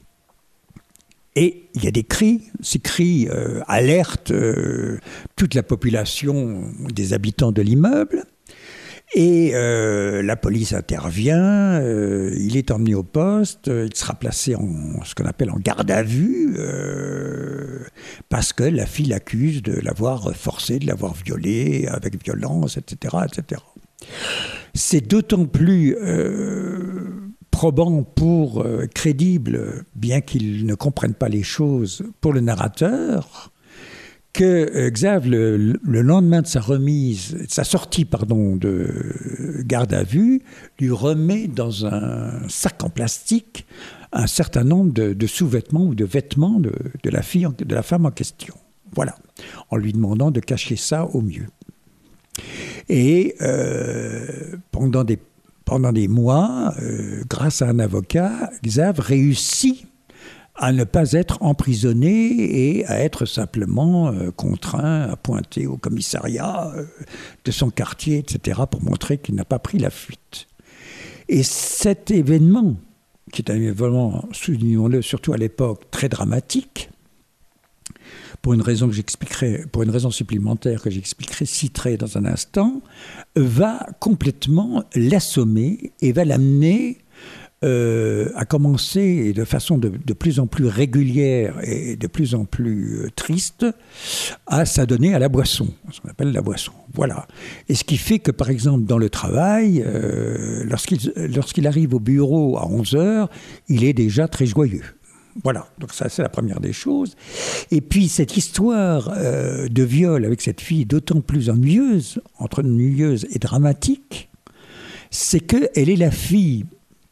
[SPEAKER 3] et il y a des cris, ces cris alertent toute la population des habitants de l'immeuble, et la police intervient, il est emmené au poste, il sera placé en ce qu'on appelle en garde à vue, parce que la fille l'accuse de l'avoir forcé, de l'avoir violé avec violence, etc., etc. C'est d'autant plus probant pour crédible, bien qu'il ne comprenne pas les choses, pour le narrateur, que Xav, le lendemain de sa sortie de garde à vue, lui remet dans un sac en plastique un certain nombre de sous-vêtements ou de vêtements de la femme en question. Voilà, en lui demandant de cacher ça au mieux. Et pendant des mois, grâce à un avocat, Xav réussit à ne pas être emprisonné et à être simplement contraint à pointer au commissariat de son quartier, etc., pour montrer qu'il n'a pas pris la fuite. Et cet événement, qui est un événement, soulignons-le, surtout à l'époque, très dramatique, pour une raison supplémentaire que j'expliquerai citerai dans un instant, va complètement l'assommer et va l'amener à commencer de façon de plus en plus régulière et de plus en plus triste à s'adonner à la boisson, ce qu'on appelle la boisson. Voilà. Et ce qui fait que, par exemple, dans le travail, lorsqu'il arrive au bureau à 11h, il est déjà très joyeux. Voilà, donc ça c'est la première des choses. Et puis cette histoire de viol avec cette fille d'autant plus ennuyeuse et dramatique, c'est qu'elle est la fille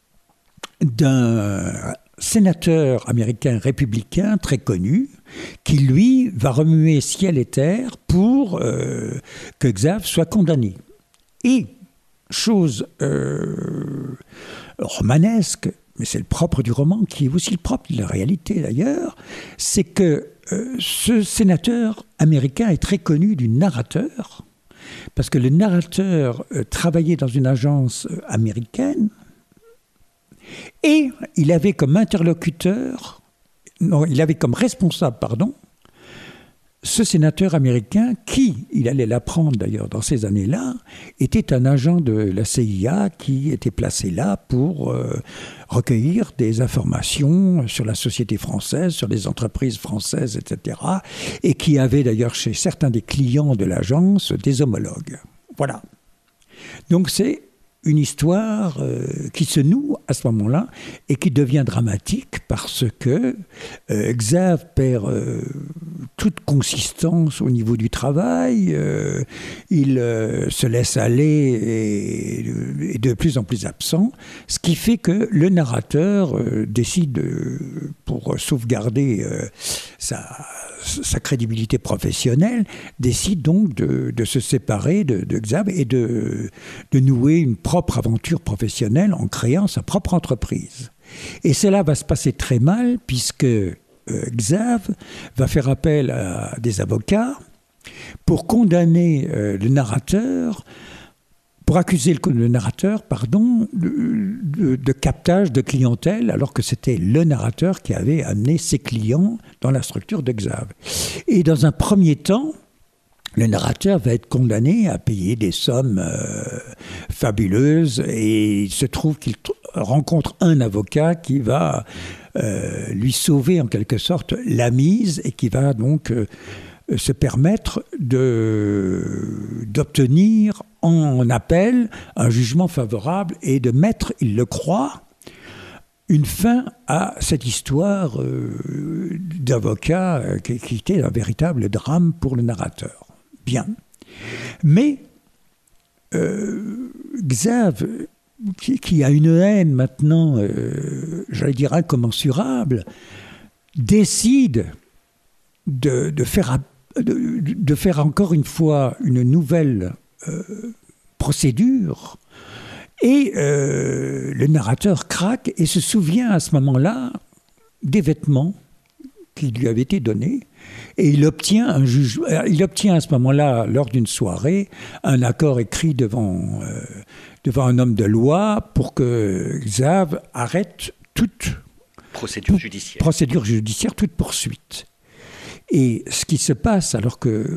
[SPEAKER 3] d'un sénateur américain républicain très connu qui lui va remuer ciel et terre pour que Xav soit condamné. Et chose romanesque, mais c'est le propre du roman, qui est aussi le propre de la réalité d'ailleurs, c'est que ce sénateur américain est très connu du narrateur, parce que le narrateur travaillait dans une agence américaine, et il avait comme responsable, ce sénateur américain qui, il allait l'apprendre d'ailleurs dans ces années-là, était un agent de la CIA qui était placé là pour recueillir des informations sur la société française, sur les entreprises françaises, etc. Et qui avait d'ailleurs chez certains des clients de l'agence des homologues. Voilà. Donc c'est une histoire qui se noue à ce moment-là et qui devient dramatique parce que Xav perd toute consistance au niveau du travail, il se laisse aller et de plus en plus absent, ce qui fait que le narrateur décide, pour sauvegarder sa crédibilité professionnelle, décide donc de se séparer de Xav et de nouer une propre aventure professionnelle en créant sa propre entreprise. Et cela va se passer très mal puisque Xav va faire appel à des avocats pour condamner le narrateur pour accuser le narrateur, de captage de clientèle, alors que c'était le narrateur qui avait amené ses clients dans la structure de Xav. Et dans un premier temps, le narrateur va être condamné à payer des sommes fabuleuses, et il se trouve qu'il rencontre un avocat qui va lui sauver en quelque sorte la mise, et qui va donc se permettre d'obtenir en appel un jugement favorable et de mettre, il le croit, une fin à cette histoire d'avocat qui était un véritable drame pour le narrateur. Bien. Mais Xav, qui a une haine maintenant, j'allais dire incommensurable, décide de faire encore une fois une nouvelle procédure, et le narrateur craque et se souvient à ce moment-là des vêtements qui lui avaient été donnés, et il obtient à ce moment-là, lors d'une soirée, un accord écrit devant un homme de loi pour que Xav arrête toute procédure judiciaire, toute poursuite. Et ce qui se passe, alors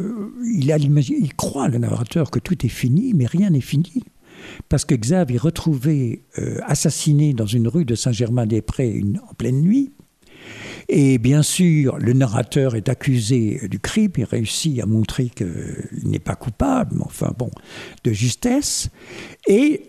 [SPEAKER 3] qu'il croit, le narrateur, que tout est fini, mais rien n'est fini. Parce que Xav est retrouvé assassiné dans une rue de Saint-Germain-des-Prés en pleine nuit. Et bien sûr, le narrateur est accusé du crime, il réussit à montrer qu'il n'est pas coupable, mais enfin bon, de justesse. Et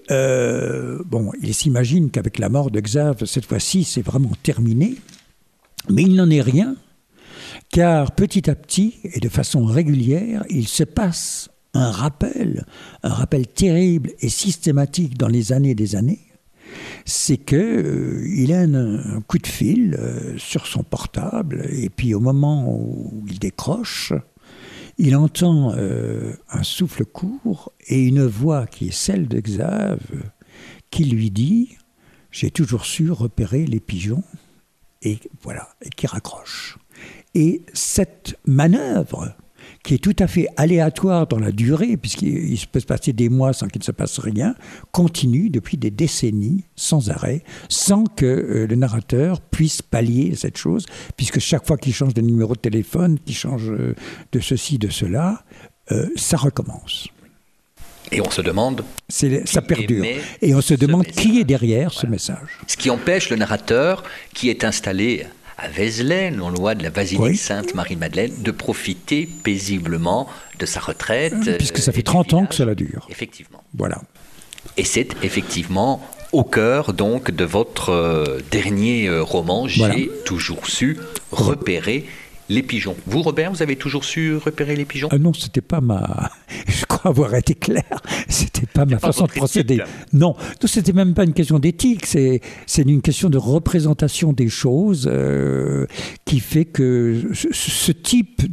[SPEAKER 3] il s'imagine qu'avec la mort de Xav, cette fois-ci, c'est vraiment terminé. Mais il n'en est rien, car petit à petit, et de façon régulière, il se passe un rappel terrible et systématique dans les années des années. C'est qu'il a un coup de fil sur son portable, et puis au moment où il décroche, il entend un souffle court et une voix qui est celle de Xav qui lui dit « J'ai toujours su repérer les pigeons », et voilà, et qui raccroche. Et cette manœuvre, qui est tout à fait aléatoire dans la durée, puisqu'il peut se passer des mois sans qu'il ne se passe rien, continue depuis des décennies, sans arrêt, sans que le narrateur puisse pallier cette chose, puisque chaque fois qu'il change de numéro de téléphone, qu'il change de ceci, de cela, ça recommence.
[SPEAKER 2] Et on se demande...
[SPEAKER 3] Ça perdure. Et on se demande qui est derrière ce message.
[SPEAKER 2] Ce qui empêche le narrateur, qui est installé à Vézelay, non loin de la basilique Sainte-Marie-Madeleine, de profiter paisiblement de sa retraite.
[SPEAKER 3] Puisque ça fait 30 ans que cela dure.
[SPEAKER 2] Effectivement.
[SPEAKER 3] Voilà.
[SPEAKER 2] Et c'est effectivement au cœur donc de votre dernier roman, J'ai toujours su repérer les pigeons. Vous, Robert, vous avez toujours su repérer les pigeons ?
[SPEAKER 3] Non, c'était pas je crois avoir été clair. C'était pas ma façon de procéder. Non, c'était même pas une question d'éthique. C'est une question de représentation des choses qui fait que ce type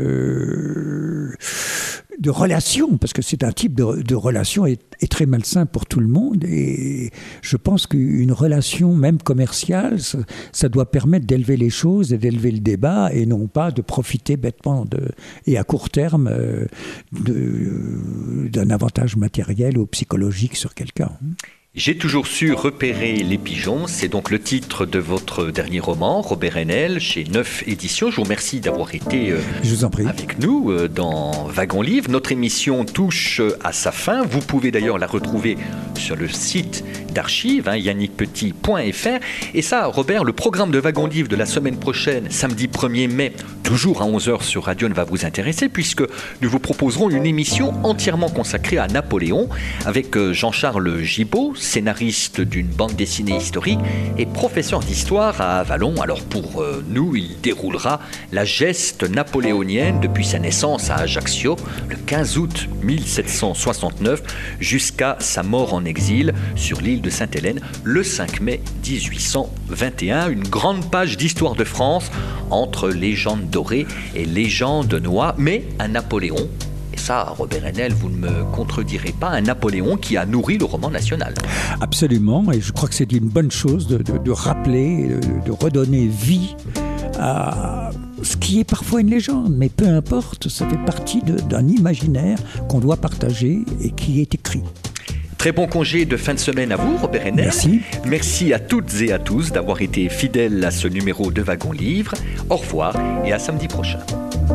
[SPEAKER 3] de relation, parce que c'est un type de relation est très malsain pour tout le monde, et je pense qu'une relation même commerciale, ça doit permettre d'élever les choses et d'élever le débat, et non pas de profiter bêtement et à court terme d'un avantage matériel ou psychologique sur quelqu'un.
[SPEAKER 2] J'ai toujours su repérer les pigeons, c'est donc le titre de votre dernier roman, Robert Haenel, chez Neuf Éditions. Je vous remercie d'avoir été avec nous dans Wagon Livre. Notre émission touche à sa fin. Vous pouvez d'ailleurs la retrouver sur le site d'archives, yannickpetit.fr. Et ça, Robert, le programme de Wagon Livre de la semaine prochaine, samedi 1er mai, toujours à 11h sur Radio, va vous intéresser, puisque nous vous proposerons une émission entièrement consacrée à Napoléon, avec Jean-Charles Gibault, scénariste d'une bande dessinée historique et professeur d'histoire à Avallon. Alors pour nous, il déroulera la geste napoléonienne depuis sa naissance à Ajaccio, le 15 août 1769, jusqu'à sa mort en exil sur l'île de Sainte-Hélène, le 5 mai 1821. Une grande page d'histoire de France entre légende dorée et légende noire, mais un Napoléon. Et ça, Robert Haenel, vous ne me contredirez pas, un Napoléon qui a nourri le roman national.
[SPEAKER 3] Absolument, et je crois que c'est une bonne chose de rappeler, de redonner vie à ce qui est parfois une légende, mais peu importe, ça fait partie d'un imaginaire qu'on doit partager et qui est écrit.
[SPEAKER 2] Très bon congé de fin de semaine à vous, Robert Haenel.
[SPEAKER 3] Merci.
[SPEAKER 2] Merci à toutes et à tous d'avoir été fidèles à ce numéro de Wagon Livre. Au revoir et à samedi prochain.